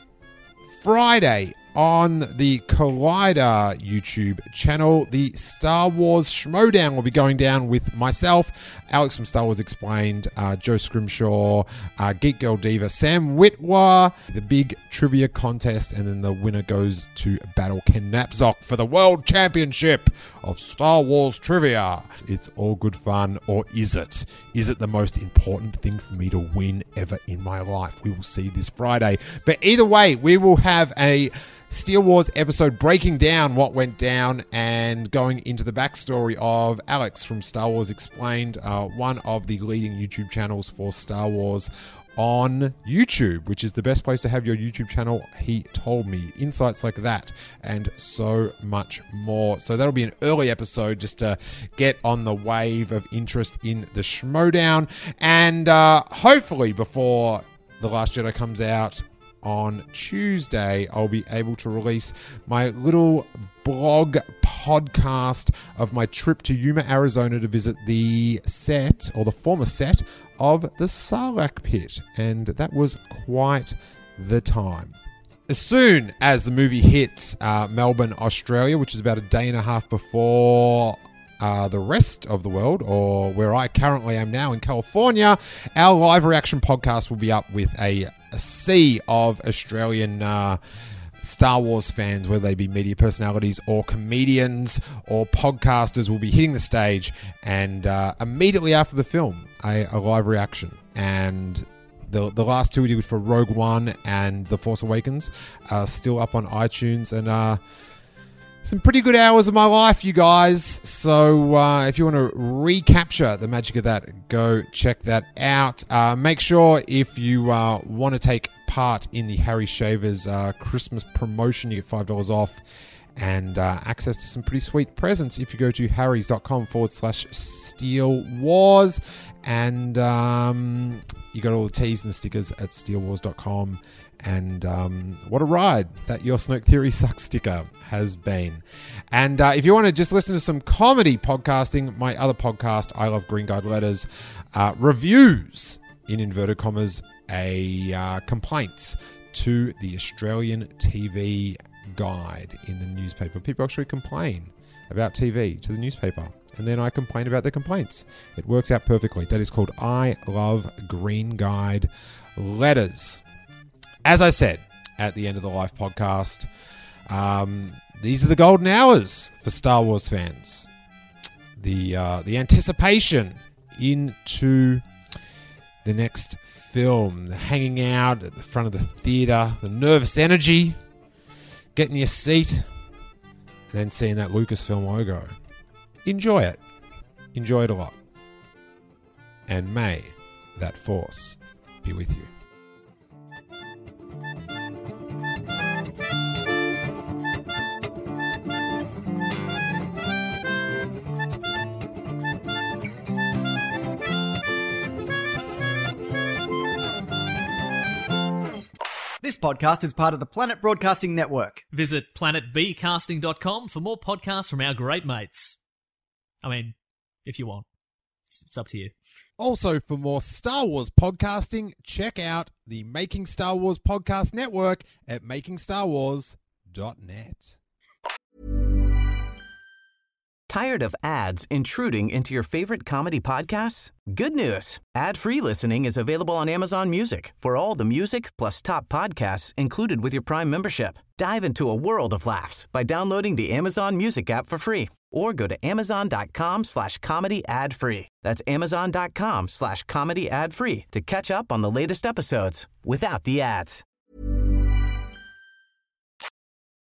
Friday on the Collider YouTube channel, the Star Wars Schmodown will be going down with myself, Alex from Star Wars Explained, Joe Scrimshaw, Geek Girl Diva, Sam Witwer, the big trivia contest, and then the winner goes to battle Ken Napzok for the World Championship of Star Wars Trivia. It's all good fun, or is it? Is it the most important thing for me to win ever in my life? We will see this Friday. But either way, we will have a Steele Wars episode breaking down what went down and going into the backstory of Alex from Star Wars Explained, one of the leading YouTube channels for Star Wars on YouTube, which is the best place to have your YouTube channel, he told me. Insights like that and so much more. So that'll be an early episode just to get on the wave of interest in the Schmodown. And hopefully before The Last Jedi comes out on Tuesday, I'll be able to release my little blog podcast of my trip to Yuma, Arizona to visit the set, or the former set, of the Sarlacc pit. And that was quite the time. As soon as the movie hits Melbourne, Australia, which is about a day and a half before the rest of the world, or where I currently am now in California, our live reaction podcast will be up with a sea of Australian Star Wars fans, whether they be media personalities or comedians or podcasters, will be hitting the stage, and immediately after the film, a live reaction. And the last two we did for Rogue One and The Force Awakens are still up on iTunes, and some pretty good hours of my life, you guys. So if you want to recapture the magic of that, go check that out. Make sure if you want to take part in the Harry Shavers Christmas promotion, you get $5 off and access to some pretty sweet presents if you go to harrys.com/Steele Wars. And you got all the teas and the stickers at steelewars.com. And what a ride that Your Snoke Theory Sucks sticker has been. And if you want to just listen to some comedy podcasting, my other podcast, I Love Green Guide Letters, reviews, in inverted commas, complaints to the Australian TV Guide in the newspaper. People actually complain about TV to the newspaper, and then I complain about their complaints. It works out perfectly. That is called I Love Green Guide Letters. As I said at the end of the live podcast, these are the golden hours for Star Wars fans. The anticipation into the next film, the hanging out at the front of the theater, the nervous energy, getting your seat, and then seeing that Lucasfilm logo. Enjoy it. Enjoy it a lot. And may that force be with you. This podcast is part of the Planet Broadcasting Network. Visit planetbcasting.com for more podcasts from our great mates. I mean, if you want. It's up to you. Also, for more Star Wars podcasting, check out the Making Star Wars Podcast Network at makingstarwars.net. Tired of ads intruding into your favorite comedy podcasts? Good news. Ad-free listening is available on Amazon Music for all the music plus top podcasts included with your Prime membership. Dive into a world of laughs by downloading the Amazon Music app for free or go to amazon.com/comedy ad-free. That's amazon.com/comedy ad-free to catch up on the latest episodes without the ads.